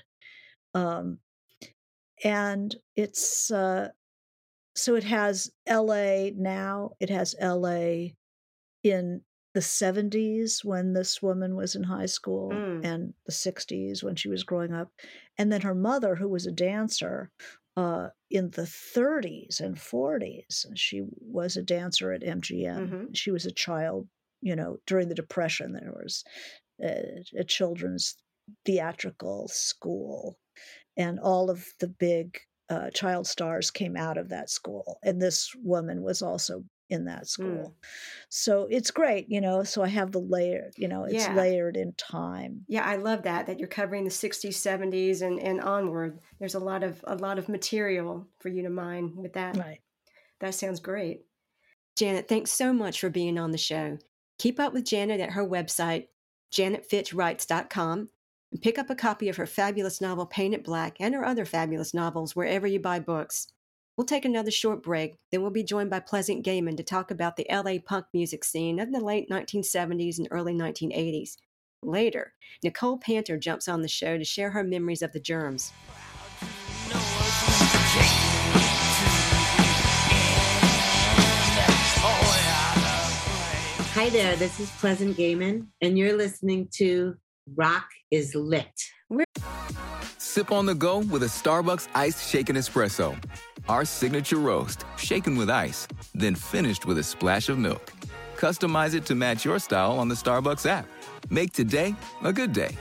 And it's so it has LA now. It has LA in the 70s when this woman was in high school and the 60s when she was growing up. And then her mother, who was a dancer in the 30s and 40s, she was a dancer at MGM. She was a child, during the Depression. There was a children's theatrical school, and all of the big child stars came out of that school. And this woman was also in that school. So it's great, so I have the layer, it's layered in time. Yeah, I love that you're covering the 60s, 70s and onward. There's a lot of material for you to mine with that. Right. That sounds great. Janet, thanks so much for being on the show. Keep up with Janet at her website, janetfitchwrites.com, and pick up a copy of her fabulous novel, Painted Black, and her other fabulous novels wherever you buy books. We'll take another short break, then we'll be joined by Pleasant Gehman to talk about the LA punk music scene of the late 1970s and early 1980s. Later, Nicole Panter jumps on the show to share her memories of the Germs. Hi there, this is Pleasant Gehman, and you're listening to Rock is Lit. Sip on the go with a Starbucks Iced Shaken Espresso. Our signature roast, shaken with ice, then finished with a splash of milk. Customize it to match your style on the Starbucks app. Make today a good day.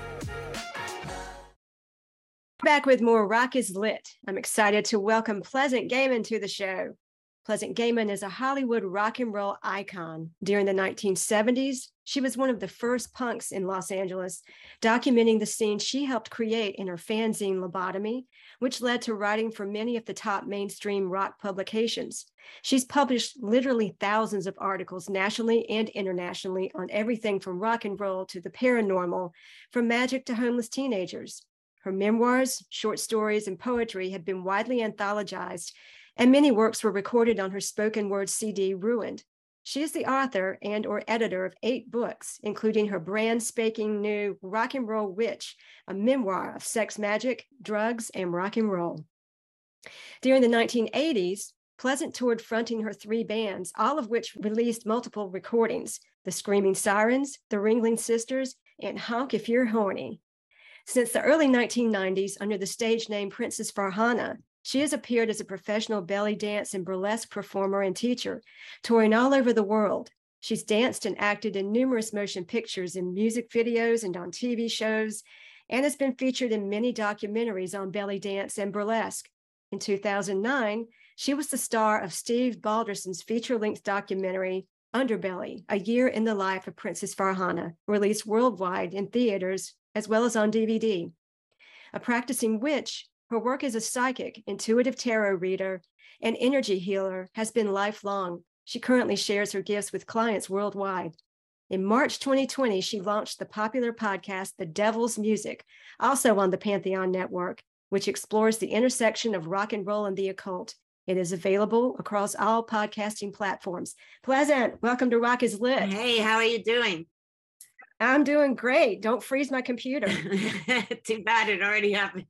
Back with more Rock is Lit. I'm excited to welcome Pleasant Gehman to the show. Pleasant Gehman is a Hollywood rock and roll icon. During the 1970s, she was one of the first punks in Los Angeles, documenting the scene she helped create in her fanzine Lobotomy, which led to writing for many of the top mainstream rock publications. She's published literally thousands of articles nationally and internationally on everything from rock and roll to the paranormal, from magic to homeless teenagers. Her memoirs, short stories, and poetry have been widely anthologized and many works were recorded on her spoken word CD, Ruined. She is the author and or editor of 8 books, including her brand spanking new Rock and Roll Witch, a memoir of sex magic, drugs, and rock and roll. During the 1980s, Pleasant toured fronting her 3 bands, all of which released multiple recordings: the Screaming Sirens, the Ringling Sisters, and Honk If You're Horny. Since the early 1990s, under the stage name Princess Farhana, she has appeared as a professional belly dance and burlesque performer and teacher, touring all over the world. She's danced and acted in numerous motion pictures and music videos and on TV shows, and has been featured in many documentaries on belly dance and burlesque. In 2009, she was the star of Steve Balderson's feature-length documentary, Underbelly, A Year in the Life of Princess Farhana, released worldwide in theaters as well as on DVD. A practicing witch, her work as a psychic, intuitive tarot reader, and energy healer has been lifelong. She currently shares her gifts with clients worldwide. In March 2020, she launched the popular podcast, The Devil's Music, also on the Pantheon Network, which explores the intersection of rock and roll and the occult. It is available across all podcasting platforms. Pleasant, welcome to Rock is Lit. Hey, how are you doing? I'm doing great. Don't freeze my computer. Too bad, it already happened.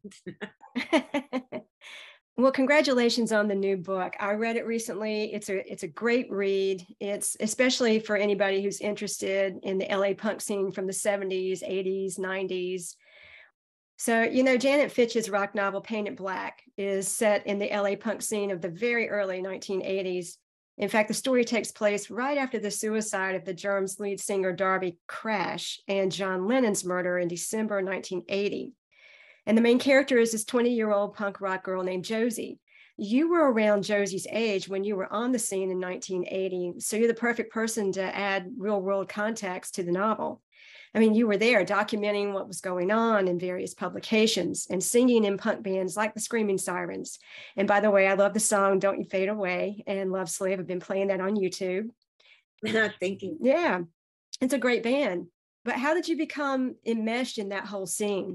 Well, congratulations on the new book. I read it recently. It's a great read. It's especially for anybody who's interested in the LA punk scene from the 70s, 80s, 90s. So, Janet Fitch's rock novel, Painted Black, is set in the LA punk scene of the very early 1980s. In fact, the story takes place right after the suicide of the Germs lead singer Darby Crash and John Lennon's murder in December 1980. And the main character is this 20-year-old punk rock girl named Josie. You were around Josie's age when you were on the scene in 1980, so you're the perfect person to add real-world context to the novel. I mean, you were there documenting what was going on in various publications and singing in punk bands like the Screaming Sirens. And by the way, I love the song Don't You Fade Away and Love Slave. I've been playing that on YouTube. Thank you. Yeah, it's a great band. But how did you become enmeshed in that whole scene?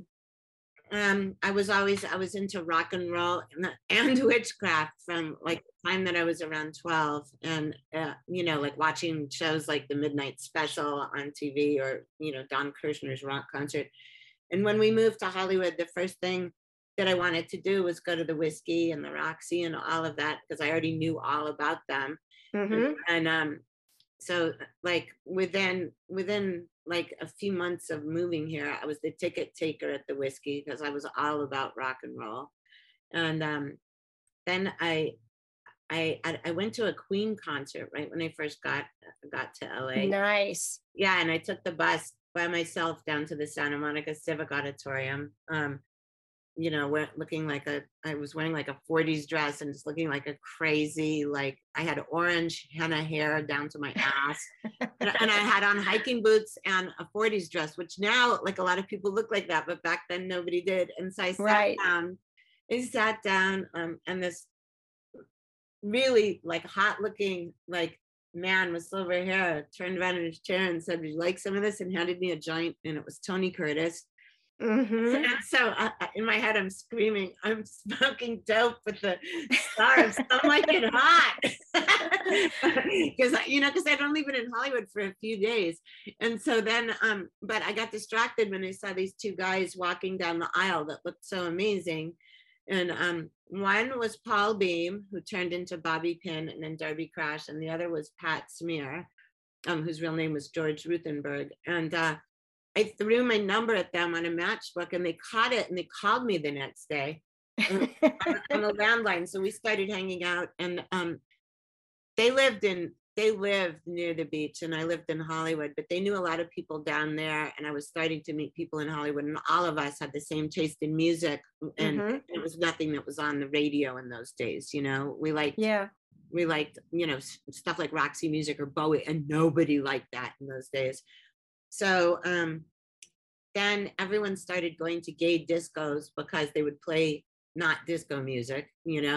I was into rock and roll and witchcraft from like the time that I was around 12, and like watching shows like the Midnight Special on TV, or Don Kirshner's rock concert. And when we moved to Hollywood, the first thing that I wanted to do was go to the Whiskey and the Roxy and all of that, because I already knew all about them. Mm-hmm. And so like within like a few months of moving here, I was the ticket taker at the Whiskey because I was all about rock and roll. And then I went to a Queen concert right when I first got to LA. Nice. Yeah, and I took the bus by myself down to the Santa Monica Civic Auditorium. Looking like I was wearing like a 40s dress and just looking like a crazy, like I had orange henna hair down to my ass. and I had on hiking boots and a 40s dress, which now like a lot of people look like that, but back then nobody did. And so I sat down and this really like hot looking like man with silver hair turned around in his chair and said, "Would you like some of this?" and handed me a joint, and it was Tony Curtis. Mm-hmm. And so in my head, I'm screaming, "I'm smoking dope with the stars. I'm like it hot." Because I'd only been in Hollywood for a few days. And so then, but I got distracted when I saw these 2 guys walking down the aisle that looked so amazing. And one was Paul Beam, who turned into Bobby Pinn and then Darby Crash. And the other was Pat Smear, whose real name was George Ruthenberg. And I threw my number at them on a matchbook, and they caught it, and they called me the next day on a landline. So we started hanging out, and they lived near the beach, and I lived in Hollywood, but they knew a lot of people down there, and I was starting to meet people in Hollywood, and all of us had the same taste in music, and it was nothing that was on the radio in those days. We liked stuff like Roxy Music or Bowie, and nobody liked that in those days. So then everyone started going to gay discos because they would play not disco music,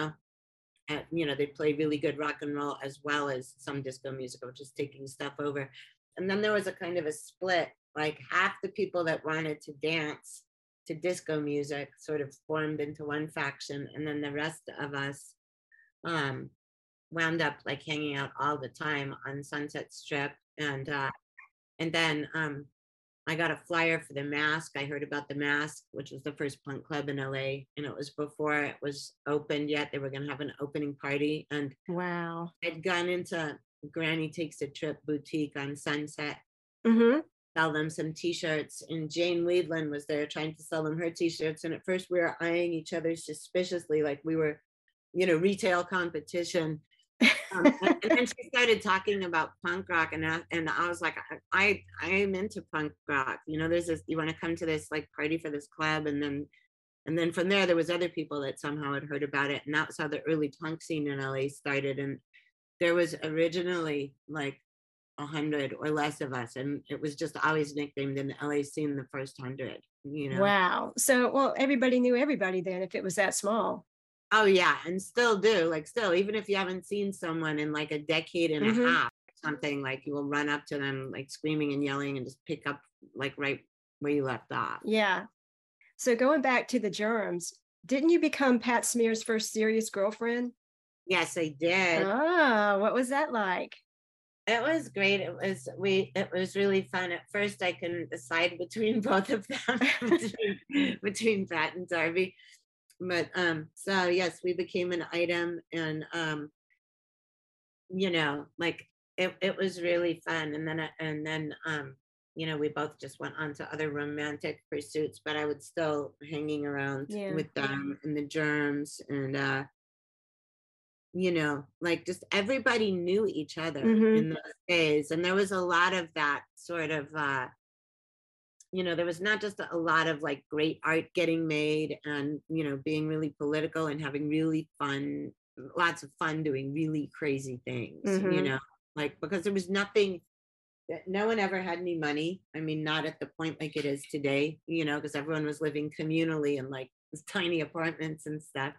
they'd play really good rock and roll as well as some disco music, or just taking stuff over. And then there was a kind of a split, like half the people that wanted to dance to disco music sort of formed into one faction, and then the rest of us wound up like hanging out all the time on Sunset Strip. And then I got a flyer for the Mask. I heard about the Mask, which was the first punk club in LA, and it was before it was opened yet. They were going to have an opening party, and wow, I'd gone into Granny Takes a Trip boutique on Sunset, sell them some T-shirts, and Jane Weedland was there trying to sell them her T-shirts. And at first we were eyeing each other suspiciously, like we were, retail competition. And then she started talking about punk rock, and I was like, I am into punk rock. There's this, you want to come to this like party for this club, and then from there was other people that somehow had heard about it, and that's how the early punk scene in LA started. And there was originally like 100 or less of us, and it was just always nicknamed in the LA scene the first 100. Wow. So, well, everybody knew everybody then if it was that small. Oh yeah, and still do. Like still, even if you haven't seen someone in like a decade and a half or something, like you will run up to them like screaming and yelling and just pick up like right where you left off. Yeah. So going back to the Germs, didn't you become Pat Smear's first serious girlfriend? Yes, I did. Oh, what was that like? It was great. It was really fun. At first I couldn't decide between both of them, between Pat and Darby. But so yes, we became an item, and like it was really fun. And then we both just went on to other romantic pursuits, but I was still hanging around with them and the Germs, and like just everybody knew each other in those days. And there was a lot of that sort of there was not just a lot of like great art getting made and, being really political and having really fun, lots of fun doing really crazy things, like, because there was nothing that no one ever had any money. I mean, not at the point like it is today, because everyone was living communally in like tiny apartments and stuff.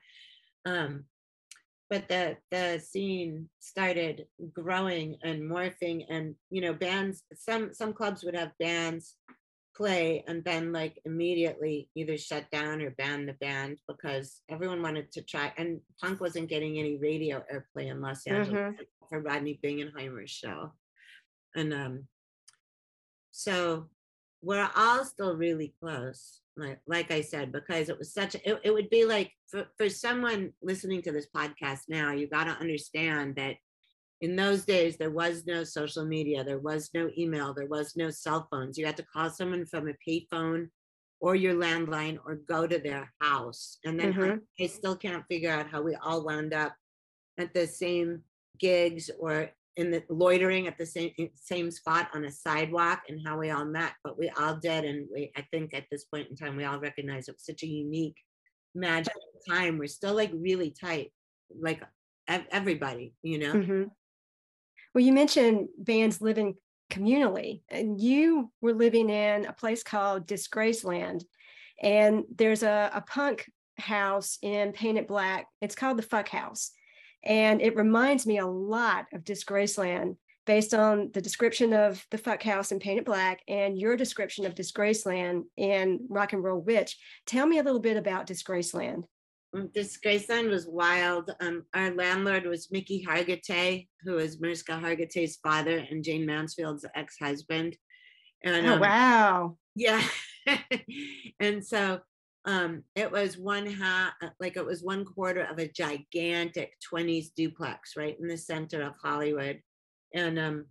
But the scene started growing and morphing, and, bands, some clubs would have bands play and then like immediately either shut down or ban the band because everyone wanted to try, and punk wasn't getting any radio airplay in Los Angeles for Rodney Bingenheimer's show. And so we're all still really close, like I said, because it was it would be like for someone listening to this podcast now, you got to understand that in those days, there was no social media, there was no email, there was no cell phones. You had to call someone from a payphone or your landline or go to their house. And then I still can't figure out how we all wound up at the same gigs or in the loitering at the same spot on a sidewalk, and how we all met, but we all did. And I think at this point in time, we all recognize it was such a unique, magical time. We're still like really tight, like everybody, Well, you mentioned bands living communally, and you were living in a place called Disgraceland, and there's a punk house in Painted Black. It's called the Fuck House, and it reminds me a lot of Disgraceland based on the description of the Fuck House in Painted Black and your description of Disgraceland in Rock and Roll Witch. Tell me a little bit about Disgraceland. Disgraceland was wild. Our landlord was Mickey Hargitay, who is Mariska Hargitay's father and Jane Mansfield's ex-husband. And oh, wow. Yeah. And so it was it was 1/4 of a gigantic 20s duplex right in the center of Hollywood. And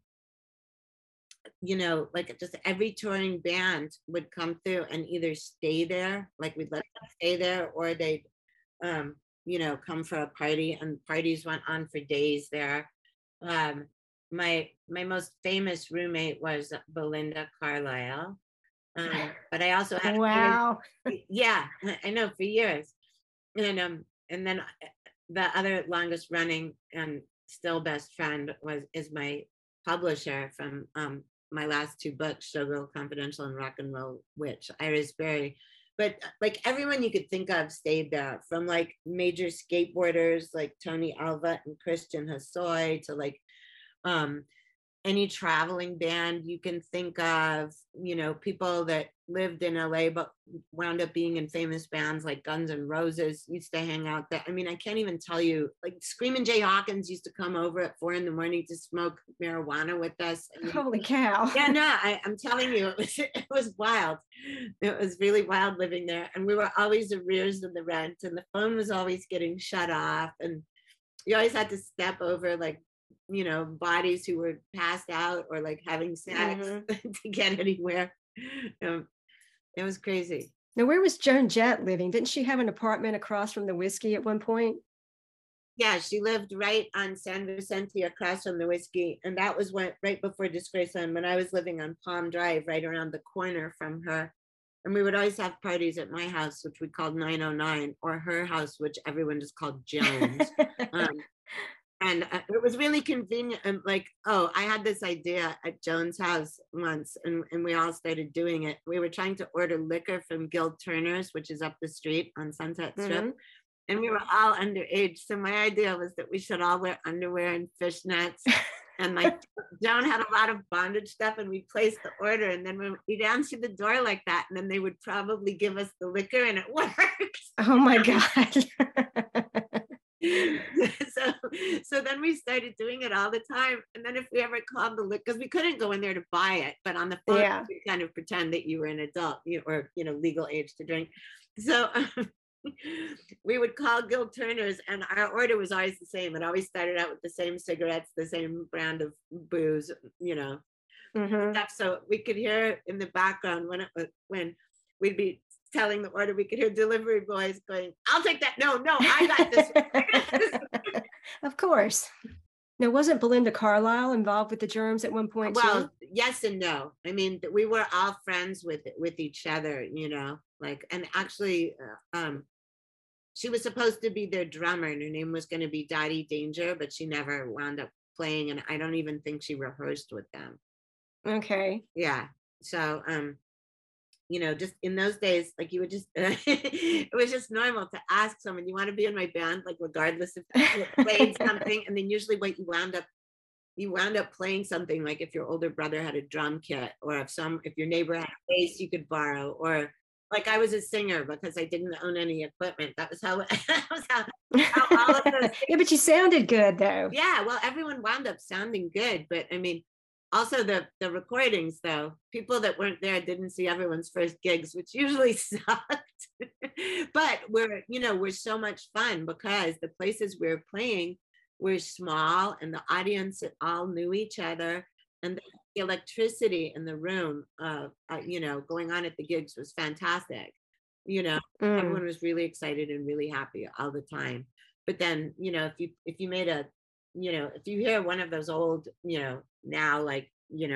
like just every touring band would come through and either stay there, like we'd let them stay there, or they'd come for a party, and parties went on for days there. My most famous roommate was Belinda Carlisle, but I also had yeah, I know, for years. And then the other longest running and still best friend is my publisher from my last 2 books, Showgirl Confidential and Rock and Roll Witch, Iris Berry. But like everyone you could think of stayed there, from like major skateboarders like Tony Alva and Christian Hosoi to like any traveling band you can think of, people that lived in LA but wound up being in famous bands like Guns N' Roses used to hang out there. I mean, I can't even tell you, like Screamin' Jay Hawkins used to come over at 4 a.m. to smoke marijuana with us. I mean, Holy cow. Yeah, no, I'm telling you, it was wild. It was really wild living there. And we were always arrears in the rent, and the phone was always getting shut off. And you always had to step over like, bodies who were passed out or like having sex to get anywhere. It was crazy. Now, where was Joan Jett living? Didn't she have an apartment across from the Whiskey at one point? Yeah, she lived right on San Vicente across from the Whiskey. And that was right before Disgraceland, when I was living on Palm Drive, right around the corner from her. And we would always have parties at my house, which we called 909, or her house, which everyone just called Jones. And it was really convenient. And like, I had this idea at Joan's house once, and we all started doing it. We were trying to order liquor from Gil Turner's, which is up the street on Sunset Strip. And we were all underage. So my idea was that we should all wear underwear and fishnets. And like Joan had a lot of bondage stuff, and we placed the order. And then we'd answer the door like that. And then they would probably give us the liquor, and it worked. Oh my God. So then we started doing it all the time. And then if we ever called the liquor, because we couldn't go in there to buy it, but on the phone, you kind of pretend that you were an adult, or legal age to drink. So we would call Gil Turner's, and our order was always the same. It always started out with the same cigarettes, the same brand of booze, stuff. So we could hear in the background when we'd be telling the order, we could hear delivery boys going, "I'll take that. No, I got this." Of course. Now, wasn't Belinda Carlisle involved with the Germs at one point? Well, too? Yes and no. I mean, we were all friends with each other, and actually, she was supposed to be their drummer, and her name was going to be Dottie Danger, but she never wound up playing, and I don't even think she rehearsed with them. Okay. Yeah. So, just in those days, like you would just, it was just normal to ask someone, "You want to be in my band?" Like regardless if you played something. And then usually what you wound up playing something, like if your older brother had a drum kit, or if your neighbor had a bass you could borrow, or like I was a singer because I didn't own any equipment. That was how all of those Yeah, but you sounded good though. Yeah, well, everyone wound up sounding good, but I mean, also the recordings though, people that weren't there didn't see everyone's first gigs, which usually sucked. But we're so much fun because the places we were playing were small, and the audience all knew each other, and the electricity in the room going on at the gigs was fantastic. Everyone was really excited and really happy all the time. But then if you made if you hear one of those old now like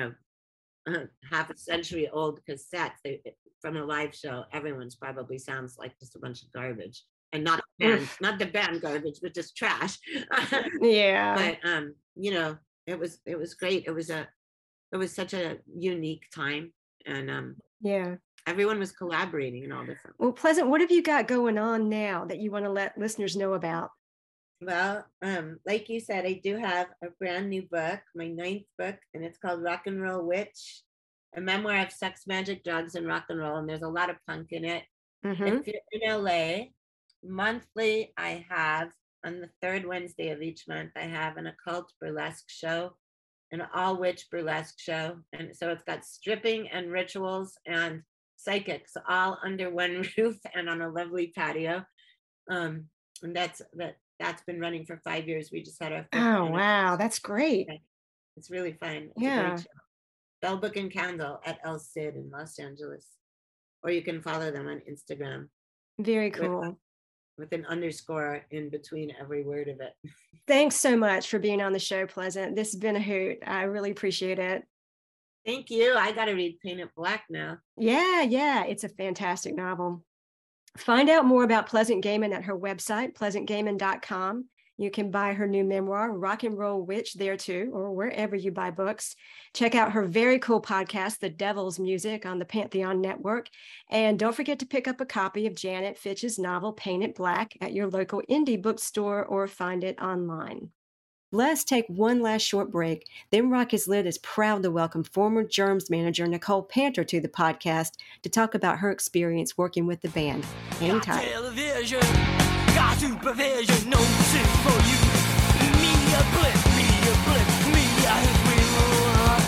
half a century old cassettes from a live show, everyone's probably sounds like just a bunch of garbage, and not the band garbage, but just trash. Yeah. But it was great. It was such a unique time, and everyone was collaborating in all different. Well, Pleasant, what have you got going on now that you want to let listeners know about? Well, like you said, I do have a brand new book, my 9th book, and it's called Rock and Roll Witch, a memoir of sex, magic, drugs, and rock and roll. And there's a lot of punk in it. If you're in LA, monthly, I have on the 3rd Wednesday of each month, I have an occult burlesque show, an all witch burlesque show. And so it's got stripping and rituals and psychics all under one roof and on a lovely patio. And that's been running for 5 years. We just had our Oh, wow. That's great. It's really fun. It's Yeah. a great show. Bell Book and Candle at El Cid in Los Angeles. Or you can follow them on Instagram. Very cool. With an underscore in between every word of it. Thanks so much for being on the show, Pleasant. This has been a hoot. I really appreciate it. Thank you. I got to read Paint It Black now. Yeah. It's a fantastic novel. Find out more about Pleasant Gehman at her website, pleasantgehman.com. You can buy her new memoir, Rock and Roll Witch, there too, or wherever you buy books. Check out her very cool podcast, The Devil's Music, on the Pantheon Network. And don't forget to pick up a copy of Janet Fitch's novel, Paint It Black, at your local indie bookstore or find it online. Let's take one last short break. Then Rock is Lit is proud to welcome former Germs manager Nicole Panter to the podcast to talk about her experience working with the band. Hang tight. Television, got supervision, no shit for you. Media blitz, media hit wheel.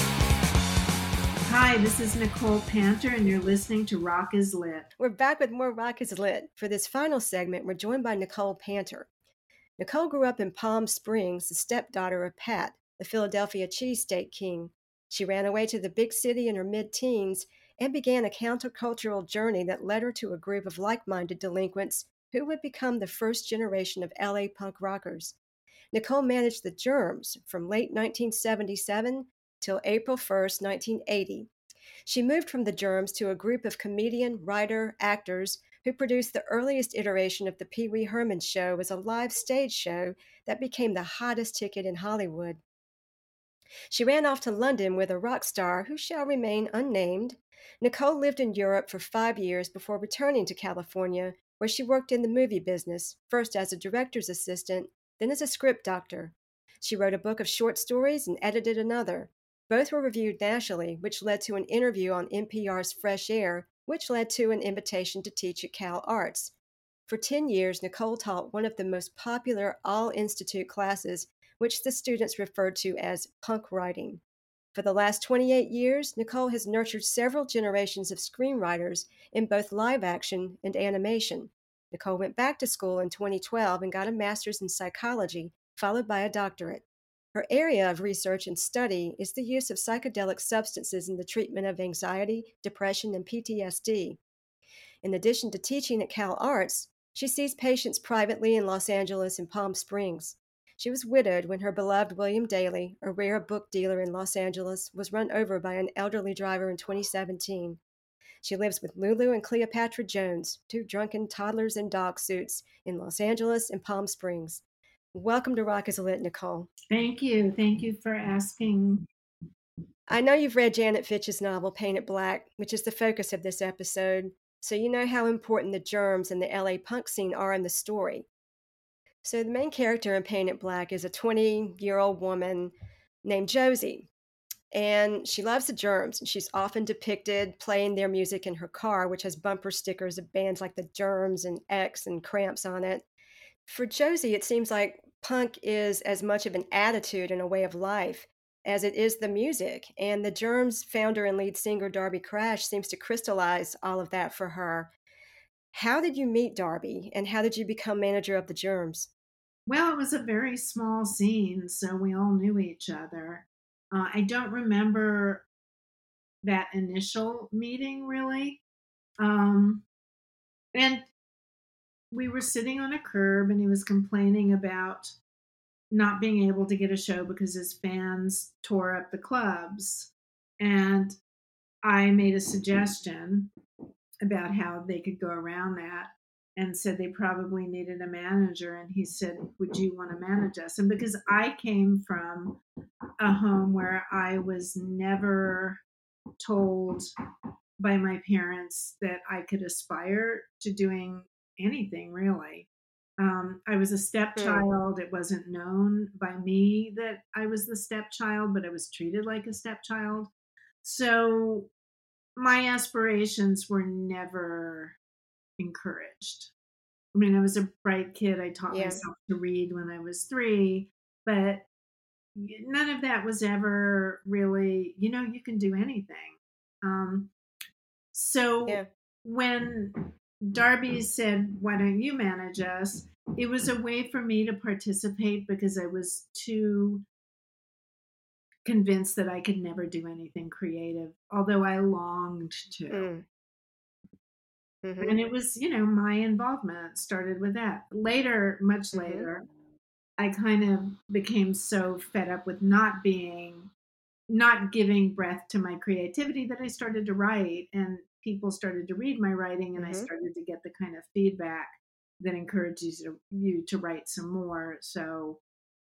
Hi, this is Nicole Panter, and you're listening to Rock is Lit. We're back with more Rock is Lit. For this final segment, we're joined by Nicole Panter. Nicole grew up in Palm Springs, the stepdaughter of Pat, the Philadelphia cheesesteak king. She ran away to the big city in her mid-teens and began a countercultural journey that led her to a group of like-minded delinquents who would become the first generation of LA punk rockers. Nicole managed the Germs from late 1977 till April 1st, 1980. She moved from the Germs to a group of comedian, writer, actors who produced the earliest iteration of the Pee Wee Herman Show as a live stage show that became the hottest ticket in Hollywood. She ran off to London with a rock star who shall remain unnamed. Nicole lived in Europe for 5 years before returning to California, where she worked in the movie business, first as a director's assistant, then as a script doctor. She wrote a book of short stories and edited another. Both were reviewed nationally, which led to an interview on NPR's Fresh Air, which led to an invitation to teach at Cal Arts. For 10 years, Nicole taught one of the most popular all-institute classes, which the students referred to as punk writing. For the last 28 years, Nicole has nurtured several generations of screenwriters in both live action and animation. Nicole went back to school in 2012 and got a master's in psychology, followed by a doctorate. Her area of research and study is the use of psychedelic substances in the treatment of anxiety, depression, and PTSD. In addition to teaching at Cal Arts, she sees patients privately in Los Angeles and Palm Springs. She was widowed when her beloved William Daly, a rare book dealer in Los Angeles, was run over by an elderly driver in 2017. She lives with Lulu and Cleopatra Jones, two drunken toddlers in dog suits, in Los Angeles and Palm Springs. Welcome to Rock is Lit, Nicole. Thank you. Thank you for asking. I know you've read Janet Fitch's novel, Paint It Black, which is the focus of this episode, so you know how important the Germs and the LA punk scene are in the story. So the main character in Paint It Black is a 20-year-old woman named Josie, and she loves the Germs, and she's often depicted playing their music in her car, which has bumper stickers of bands like the Germs and X and Cramps on it. For Josie, it seems like punk is as much of an attitude and a way of life as it is the music. And the Germs founder and lead singer Darby Crash seems to crystallize all of that for her. How did you meet Darby, and how did you become manager of the Germs? Well, it was a very small scene, so we all knew each other. I don't remember that initial meeting, really. And we were sitting on a curb, and he was complaining about not being able to get a show because his fans tore up the clubs. And I made a suggestion about how they could go around that and said they probably needed a manager. And he said, would you want to manage us? And because I came from a home where I was never told by my parents that I could aspire to doing anything, really. I was a stepchild. It wasn't known by me that I was the stepchild, but I was treated like a stepchild. So my aspirations were never encouraged. I mean, I was a bright kid. I taught myself to read when I was 3, but none of that was ever really, you can do anything. So when Darby said, why don't you manage us? It was a way for me to participate because I was too convinced that I could never do anything creative, although I longed to. Mm-hmm. And it was, my involvement started with that. Later, much later, I kind of became so fed up with not giving breath to my creativity that I started to write, and people started to read my writing, and I started to get the kind of feedback that encourages you to write some more. So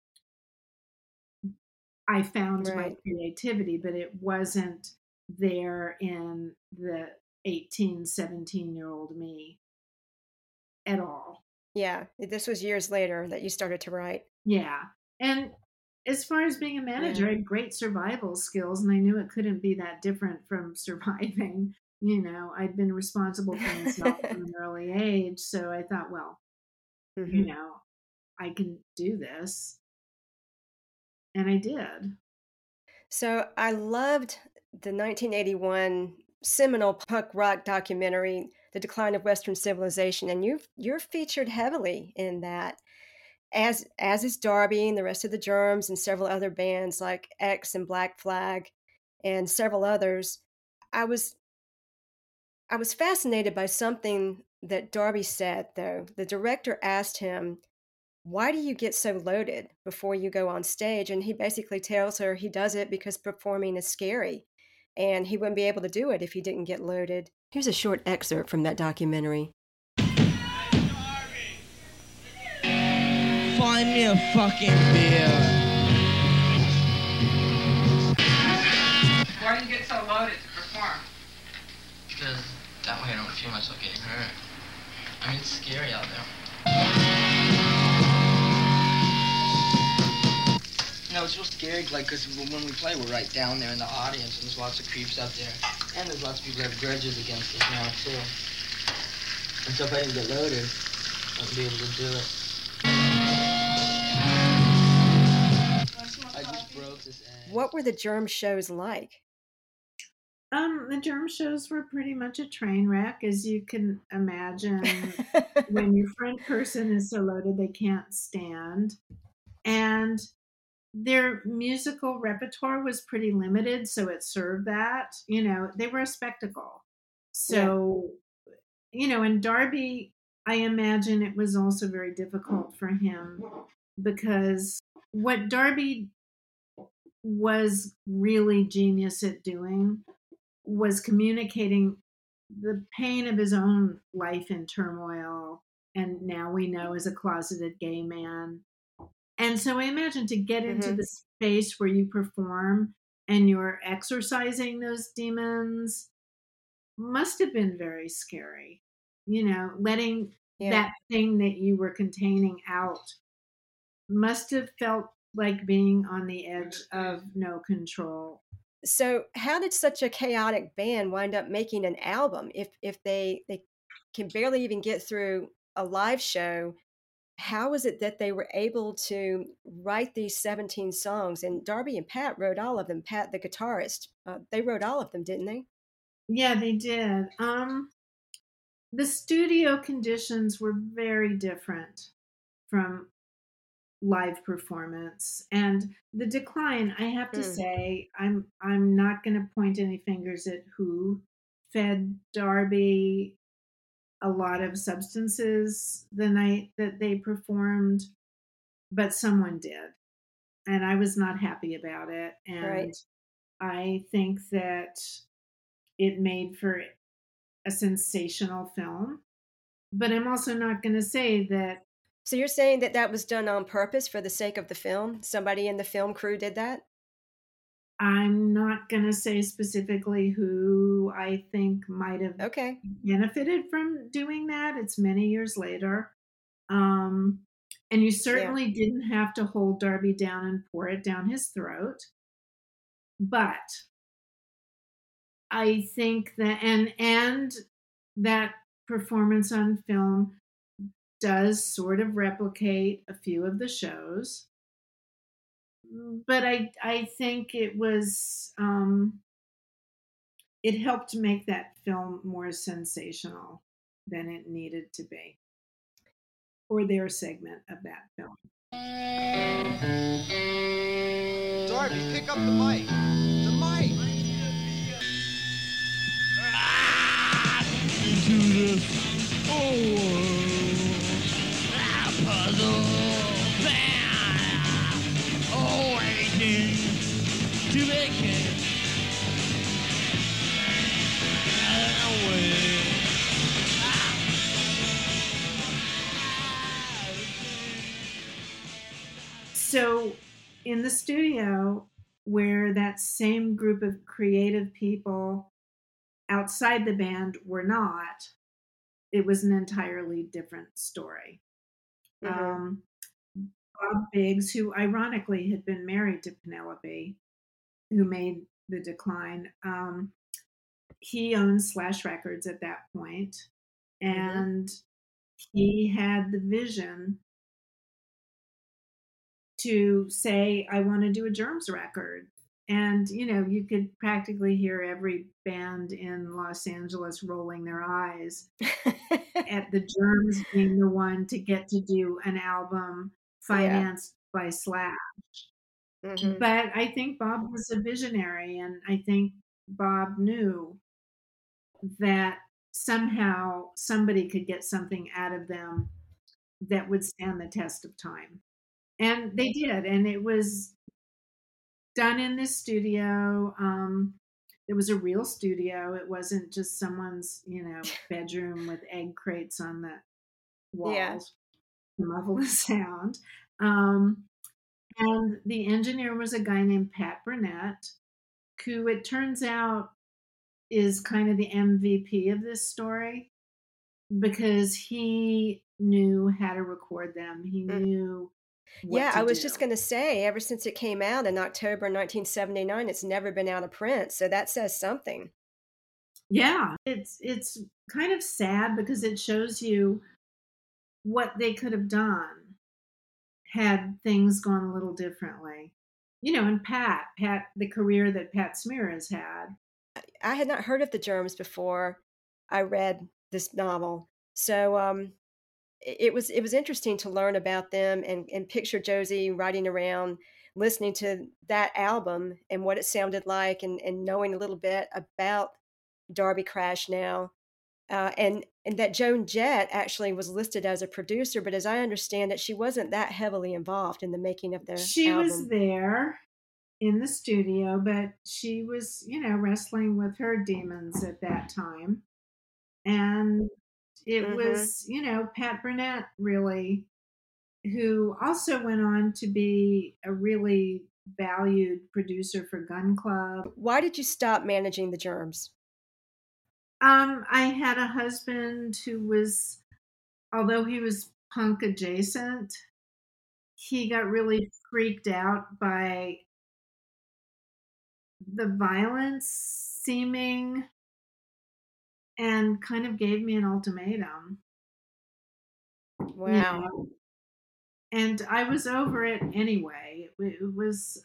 I found my creativity, but it wasn't there in the 18, 17-year-old me at all. Yeah, this was years later that you started to write. Yeah. And as far as being a manager, I had great survival skills, and I knew it couldn't be that different from surviving. I'd been responsible for myself from an early age. So I thought, well, Mm-hmm. I can do this. And I did. So I loved the 1981 seminal punk rock documentary, The Decline of Western Civilization, and you're featured heavily in that, as is Darby and the rest of the Germs and several other bands like X and Black Flag and several others. I was fascinated by something that Darby said, though. The director asked him, "Why do you get so loaded before you go on stage?" And he basically tells her he does it because performing is scary and he wouldn't be able to do it if he didn't get loaded. Here's a short excerpt from that documentary. Find me a fucking beer. Why do you get so loaded to perform? Because that way I don't feel myself getting hurt. I mean, it's scary out there. It's real scary, like, because when we play, we're right down there in the audience, and there's lots of creeps out there. And there's lots of people that have grudges against us now, too. And so if I didn't get loaded, I wouldn't be able to do it. I just broke this egg. What were the Germ shows like? The Germ shows were pretty much a train wreck, as you can imagine. When your front person is so loaded they can't stand. And their musical repertoire was pretty limited, so it served that. They were a spectacle. So, and Darby, I imagine it was also very difficult for him, because what Darby was really genius at doing was communicating the pain of his own life in turmoil, and now we know as a closeted gay man. And so I imagine to get into the space where you perform and you're exorcising those demons must have been very scary. Letting that thing that you were containing out must have felt like being on the edge of no control. So how did such a chaotic band wind up making an album if they can barely even get through a live show? How was it that they were able to write these 17 songs? And Darby and Pat wrote all of them. Pat, the guitarist, they wrote all of them, didn't they? Yeah, they did. The studio conditions were very different from live performance, and the Decline, I have to say, I'm not going to point any fingers at who fed Darby a lot of substances the night that they performed, but someone did, and I was not happy about it. And I think that it made for a sensational film, but I'm also not going to say that. So you're saying that that was done on purpose for the sake of the film? Somebody in the film crew did that? I'm not going to say specifically who I think might have benefited from doing that. It's many years later. And you certainly didn't have to hold Darby down and pour it down his throat. But I think that, and that performance on film does sort of replicate a few of the shows. But I think it was, it helped make that film more sensational than it needed to be, or their segment of that film. Darby, pick up the mic. The mic. Into the puzzle band, waiting to begin. So in the studio, where that same group of creative people outside the band were not, it was an entirely different story. Bob Biggs, who ironically had been married to Penelope, who made the Decline. He owned Slash Records at that point, and he had the vision to say, I want to do a Germs record. And, you could practically hear every band in Los Angeles rolling their eyes at the Germs being the one to get to do an album financed by Slash. But I think Bob was a visionary, and I think Bob knew that somehow somebody could get something out of them that would stand the test of time. And they did, and it was done in this studio. It was a real studio. It wasn't just someone's, bedroom with egg crates on the walls to muffle the sound. And the engineer was a guy named Pat Burnett, who it turns out is kind of the MVP of this story, because he knew how to record them. He knew I was just going to say, ever since it came out in October 1979, it's never been out of print. So that says something. Yeah, it's kind of sad because it shows you what they could have done had things gone a little differently. And Pat, the career that Pat Smear has had. I had not heard of the Germs before I read this novel. So it was interesting to learn about them and picture Josie riding around, listening to that album and what it sounded like, and knowing a little bit about Darby Crash now. And that Joan Jett actually was listed as a producer, but as I understand it, she wasn't that heavily involved in the making of the album. She was there in the studio, but she was, wrestling with her demons at that time. And it was, Pat Burnett, really, who also went on to be a really valued producer for Gun Club. Why did you stop managing the Germs? I had a husband who was, although he was punk adjacent, he got really freaked out by the violence seeming, and kind of gave me an ultimatum. Wow. And I was over it anyway. It was,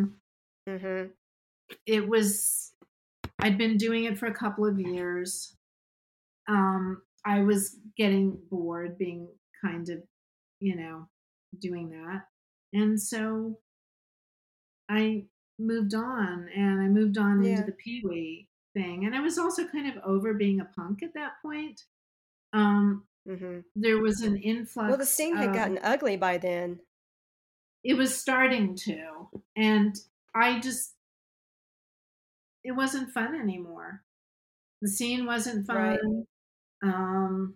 it was, I'd been doing it for a couple of years. I was getting bored being kind of, doing that. And so I moved on, and I moved on into the Pee-wee thing. And I was also kind of over being a punk at that point. There was an influx. Well, the scene had gotten ugly by then. It was starting to. And it wasn't fun anymore. The scene wasn't fun. Right.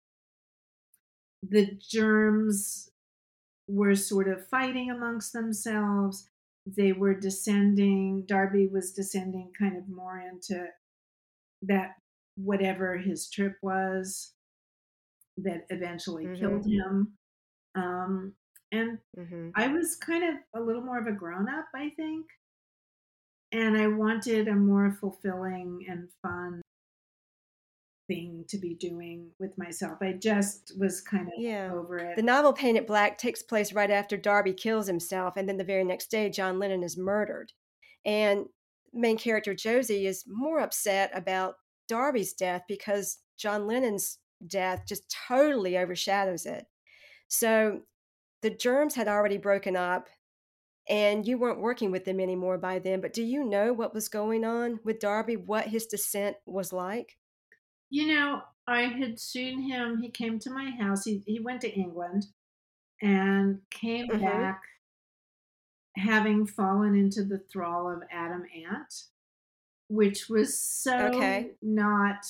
The Germs were sort of fighting amongst themselves. They were descending. Darby was descending kind of more into that, whatever his trip was, that eventually killed him. And I was kind of a little more of a grown-up, I think. And I wanted a more fulfilling and fun thing to be doing with myself. I just was kind of over it. The novel Painted Black takes place right after Darby kills himself, and then the very next day John Lennon is murdered. And main character Josie is more upset about Darby's death because John Lennon's death just totally overshadows it. So the Germs had already broken up, and you weren't working with them anymore by then, but do you know what was going on with Darby, what his descent was like? I had seen him. He came to my house. He went to England and came back having fallen into the thrall of Adam Ant, which was so not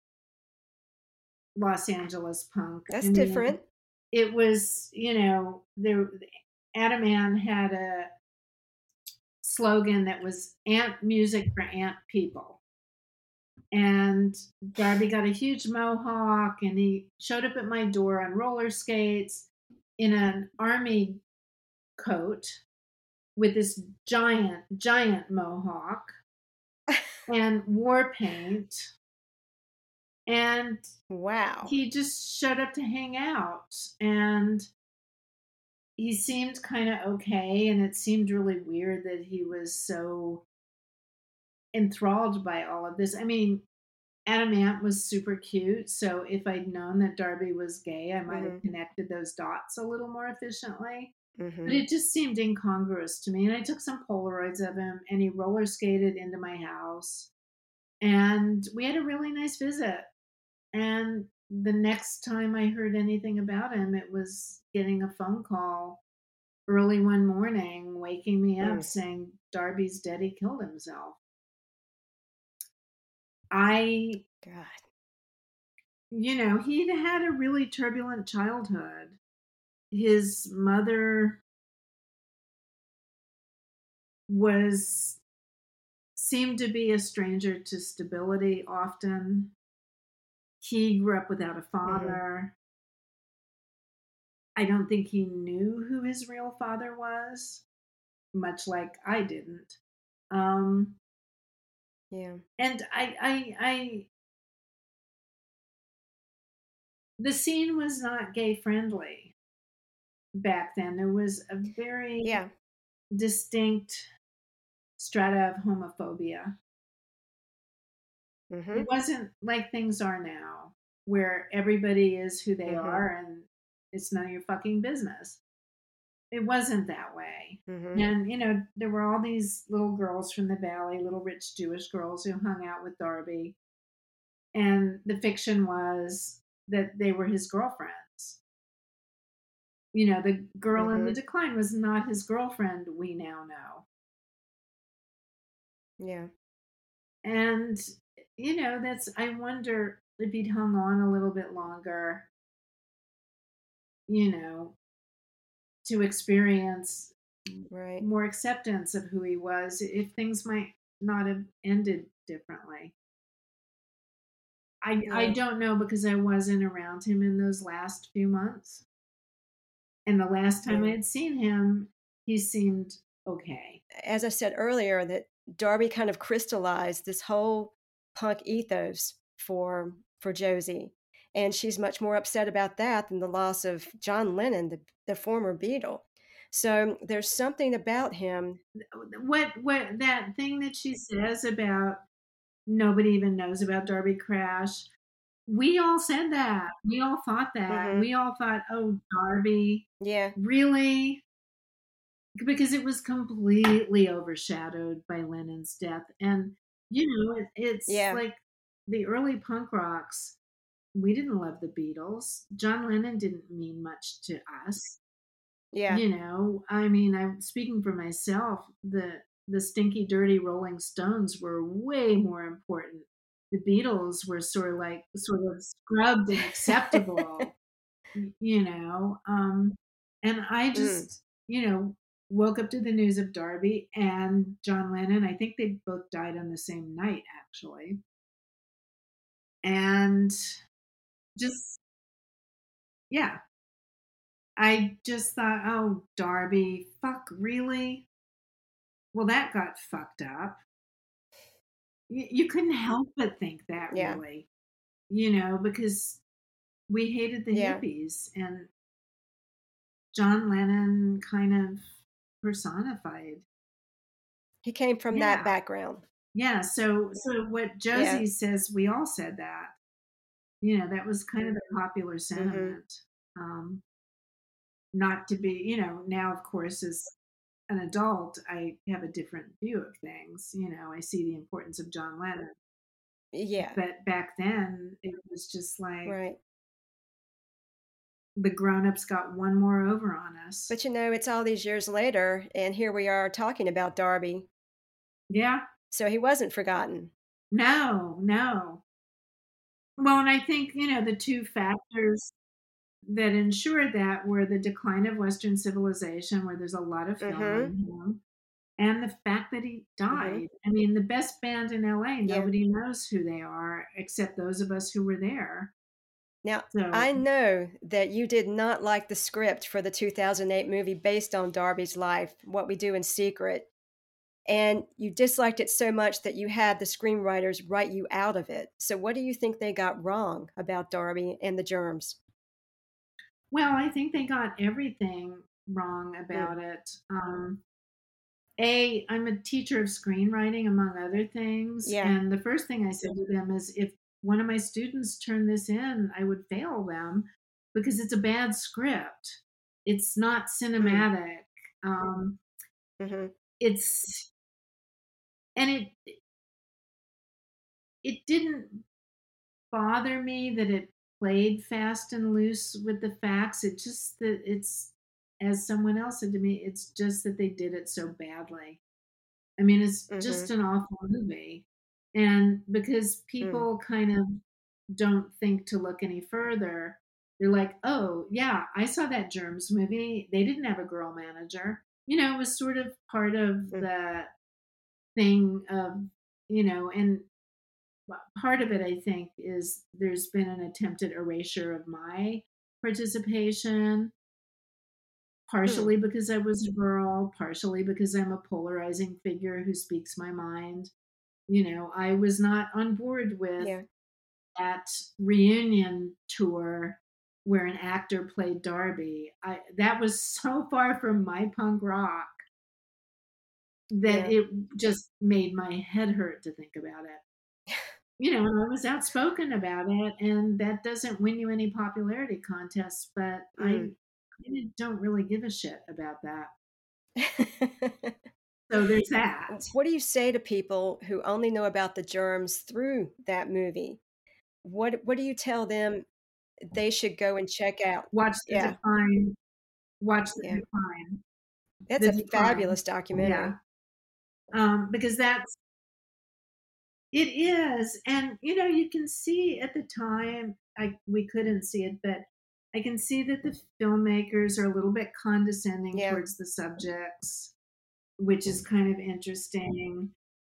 Los Angeles punk. That's different. It was, Adam Ant had a slogan that was ant music for ant people. And Darby got a huge mohawk, and he showed up at my door on roller skates in an army coat with this giant mohawk and war paint. And wow, he just showed up to hang out, and he seemed kind of okay. And it seemed really weird that he was so enthralled by all of this. I mean, Adam Ant was super cute. So if I'd known that Darby was gay, I might have connected those dots a little more efficiently. But it just seemed incongruous to me. And I took some Polaroids of him, and he roller skated into my house. And we had a really nice visit. And the next time I heard anything about him, it was getting a phone call early one morning, waking me up saying, Darby's dead, he killed himself. He'd had a really turbulent childhood. His mother seemed to be a stranger to stability often. He grew up without a father. I don't think he knew who his real father was, much like I didn't. Yeah. And the scene was not gay friendly back then. There was a very distinct strata of homophobia. It wasn't like things are now, where everybody is who they are and it's none of your fucking business. It wasn't that way. And, there were all these little girls from the valley, little rich Jewish girls who hung out with Darby. And the fiction was that they were his girlfriends. The girl in the decline was not his girlfriend, we now know. Yeah. And, I wonder if he'd hung on a little bit longer, to experience more acceptance of who he was, if things might not have ended differently. I don't know, because I wasn't around him in those last few months. And the last time I had seen him, he seemed okay. As I said earlier, that Darby kind of crystallized this whole punk ethos for Josie. And she's much more upset about that than the loss of John Lennon, the former Beatle. So there's something about him. What that thing that she says about nobody even knows about Darby Crash, we all said that. We all thought that. We all thought, oh, Darby. Yeah. Really? Because it was completely overshadowed by Lennon's death. And, it's like the early punk rocks. We didn't love the Beatles. John Lennon didn't mean much to us. Yeah. I mean, I'm speaking for myself. The stinky, dirty Rolling Stones were way more important. The Beatles were sort of scrubbed and acceptable, and I just, woke up to the news of Darby and John Lennon. I think they both died on the same night, actually. And just, I just thought, oh, Darby, fuck, really? Well, that got fucked up. You couldn't help but think that, really, because we hated the hippies, and John Lennon kind of personified. He came from that background. Yeah. So what Josie says, we all said that. That was kind of the popular sentiment. Not to be, now, of course, as an adult, I have a different view of things. I see the importance of John Lennon. Yeah. But back then, it was just like the grown-ups got one more over on us. But it's all these years later, and here we are talking about Darby. Yeah. So he wasn't forgotten. No. Well, and I think, the two factors that ensured that were the decline of Western civilization, where there's a lot of film on him, and the fact that he died. I mean, the best band in LA, nobody knows who they are except those of us who were there. Now, So I know that you did not like the script for the 2008 movie based on Darby's life, What We Do in Secret, and you disliked it so much that you had the screenwriters write you out of it. So, what do you think they got wrong about Darby and the Germs? well, I think they got everything wrong Mm. about it. I'm a teacher of screenwriting, among other things. Yeah. And the first thing I said to them is if one of my students turned this in, I would fail them because it's a bad script. It's not cinematic. Mm-hmm. It's, and it didn't bother me that it played fast and loose with the facts. It just that it's, as someone else said to me, it's just that they did it so badly. I mean, it's just Mm-hmm. an awful movie. And because people kind of don't think to look any further, they're like, oh, yeah, I saw that Germs movie. They didn't have a girl manager. You know, it was sort of part of the thing of, you know, and part of it, I think, is there's been an attempted erasure of my participation, partially because I was a girl, partially because I'm a polarizing figure who speaks my mind. You know, I was not on board with that reunion tour where an actor played Darby. That was so far from my punk rock that it just made my head hurt to think about it. You know, and I was outspoken about it, and that doesn't win you any popularity contests, but I don't really give a shit about that. So there's that. What do you say to people who only know about the Germs through that movie? What do you tell them they should go and check out? Watch The Decline. Watch The Decline. That's The a Decline. fabulous documentary. Yeah. Because it is. And, you know, you can see at the time, we couldn't see it, but I can see that the filmmakers are a little bit condescending towards the subjects, which is kind of interesting.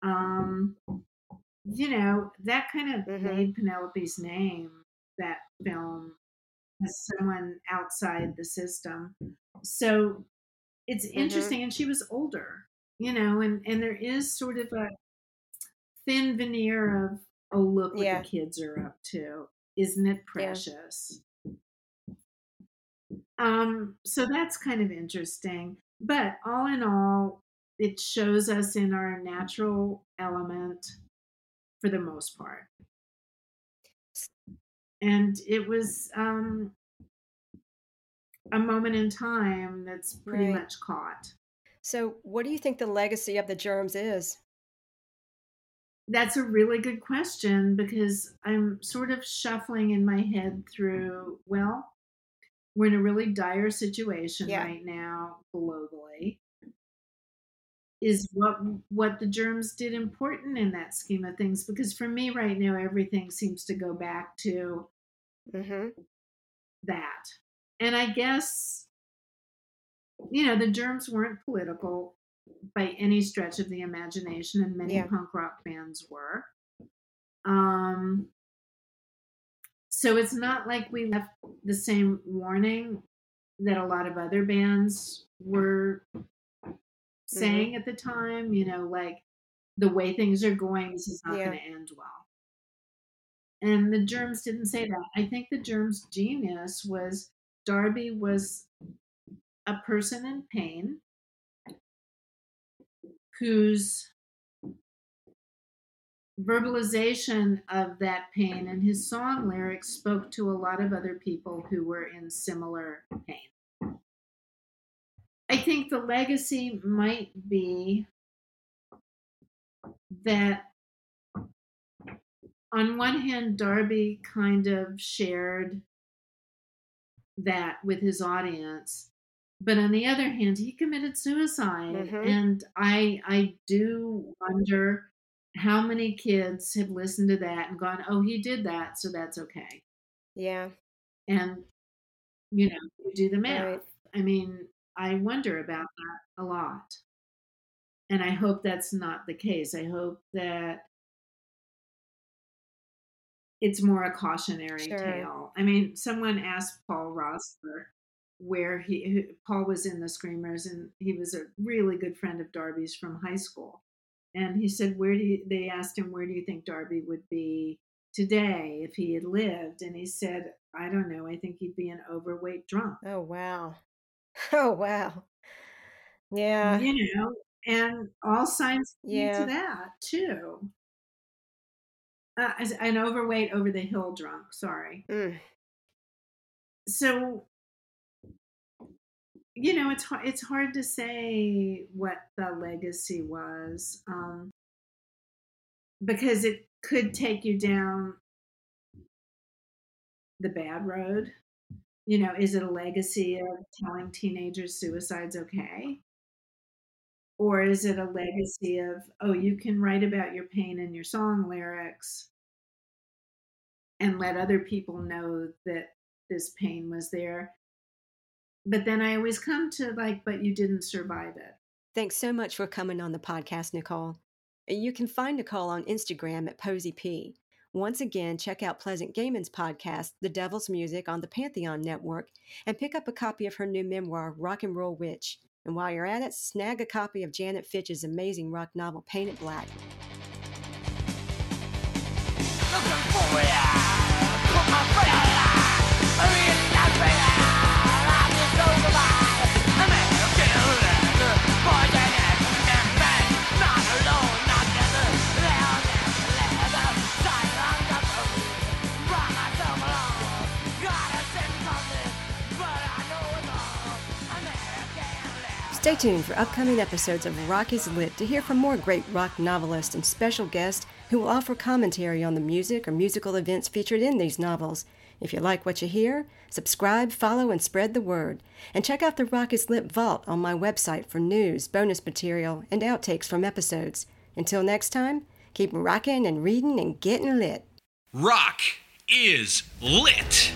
You know, that kind of made Penelope's name, that film, as someone outside the system. So it's interesting. And she was older, you know, and there is sort of a thin veneer of, oh, look what the kids are up to. Isn't it precious? So that's kind of interesting. But all in all, it shows us in our natural element for the most part. And it was a moment in time that's pretty much caught. So what do you think the legacy of the Germs is? That's a really good question, because I'm sort of shuffling in my head through, well, we're in a really dire situation right now globally. Is what the Germs did important in that scheme of things? Because for me right now, everything seems to go back to that. And I guess, you know, the Germs weren't political by any stretch of the imagination, and many punk rock bands were. So it's not like we left the same warning that a lot of other bands were saying at the time, you know, like, the way things are going, this is not going to end well. And the Germs didn't say that. I think the Germs' genius was Darby was a person in pain whose verbalization of that pain and his song lyrics spoke to a lot of other people who were in similar pain. I think the legacy might be that on one hand, Darby kind of shared that with his audience, but on the other hand, he committed suicide. And I do wonder how many kids have listened to that and gone, oh, he did that, so that's okay. Yeah. And, you know, you do the math. I mean, I wonder about that a lot. And I hope that's not the case. I hope that it's more a cautionary Sure. tale. I mean, someone asked Paul Rossler where Paul was in the Screamers, and he was a really good friend of Darby's from high school. And he said, they asked him, where do you think Darby would be today if he had lived? And he said, I don't know. I think he'd be an overweight drunk. Oh, wow. Oh, wow. Yeah. You know, and all signs point Yeah. to that too. An overweight, over the hill drunk. Sorry. So, you know, it's hard to say what the legacy was, because it could take you down the bad road. You know, is it a legacy of telling teenagers suicide's okay? Or is it a legacy of, oh, you can write about your pain in your song lyrics and let other people know that this pain was there? But then I always come to like, but you didn't survive it. Thanks so much for coming on the podcast, Nicole. You can find Nicole on Instagram at PosyP. Once again, check out Pleasant Gaming's podcast, The Devil's Music, on the Pantheon Network, and pick up a copy of her new memoir, Rock and Roll Witch. And while you're at it, snag a copy of Janet Fitch's amazing rock novel, Painted Black. Stay tuned for upcoming episodes of Rock is Lit to hear from more great rock novelists and special guests who will offer commentary on the music or musical events featured in these novels. If you like what you hear, subscribe, follow, and spread the word. And check out the Rock is Lit Vault on my website for news, bonus material, and outtakes from episodes. Until next time, keep rocking and reading and getting lit. Rock is lit.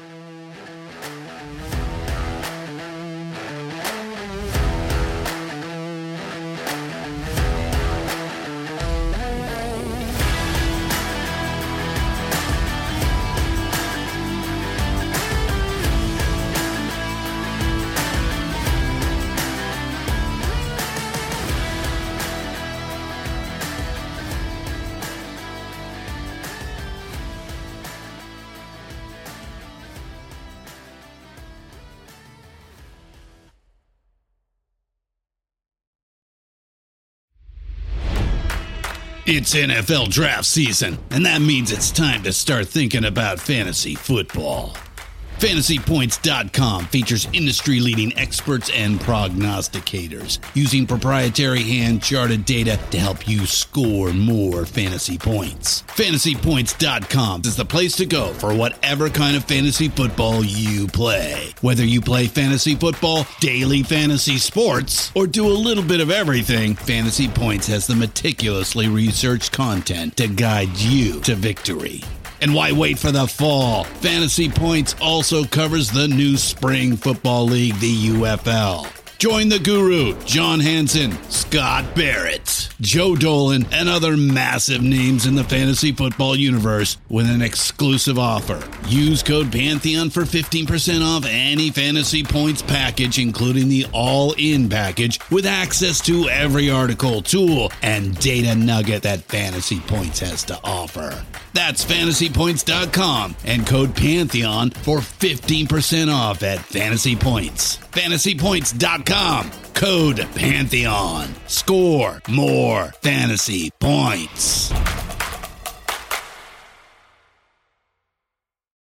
It's NFL draft season, and that means it's time to start thinking about fantasy football. FantasyPoints.com features industry-leading experts and prognosticators using proprietary hand-charted data to help you score more fantasy points. FantasyPoints.com is the place to go for whatever kind of fantasy football you play. Whether you play fantasy football, daily fantasy sports, or do a little bit of everything, Fantasy Points has the meticulously researched content to guide you to victory. And why wait for the fall? Fantasy Points also covers the new spring football league, the UFL. Join the guru, John Hansen, Scott Barrett, Joe Dolan, and other massive names in the fantasy football universe with an exclusive offer. Use code Pantheon for 15% off any Fantasy Points package, including the all-in package, with access to every article, tool, and data nugget that Fantasy Points has to offer. That's FantasyPoints.com and code Pantheon for 15% off at Fantasy Points. FantasyPoints.com, code Pantheon. Score more fantasy points.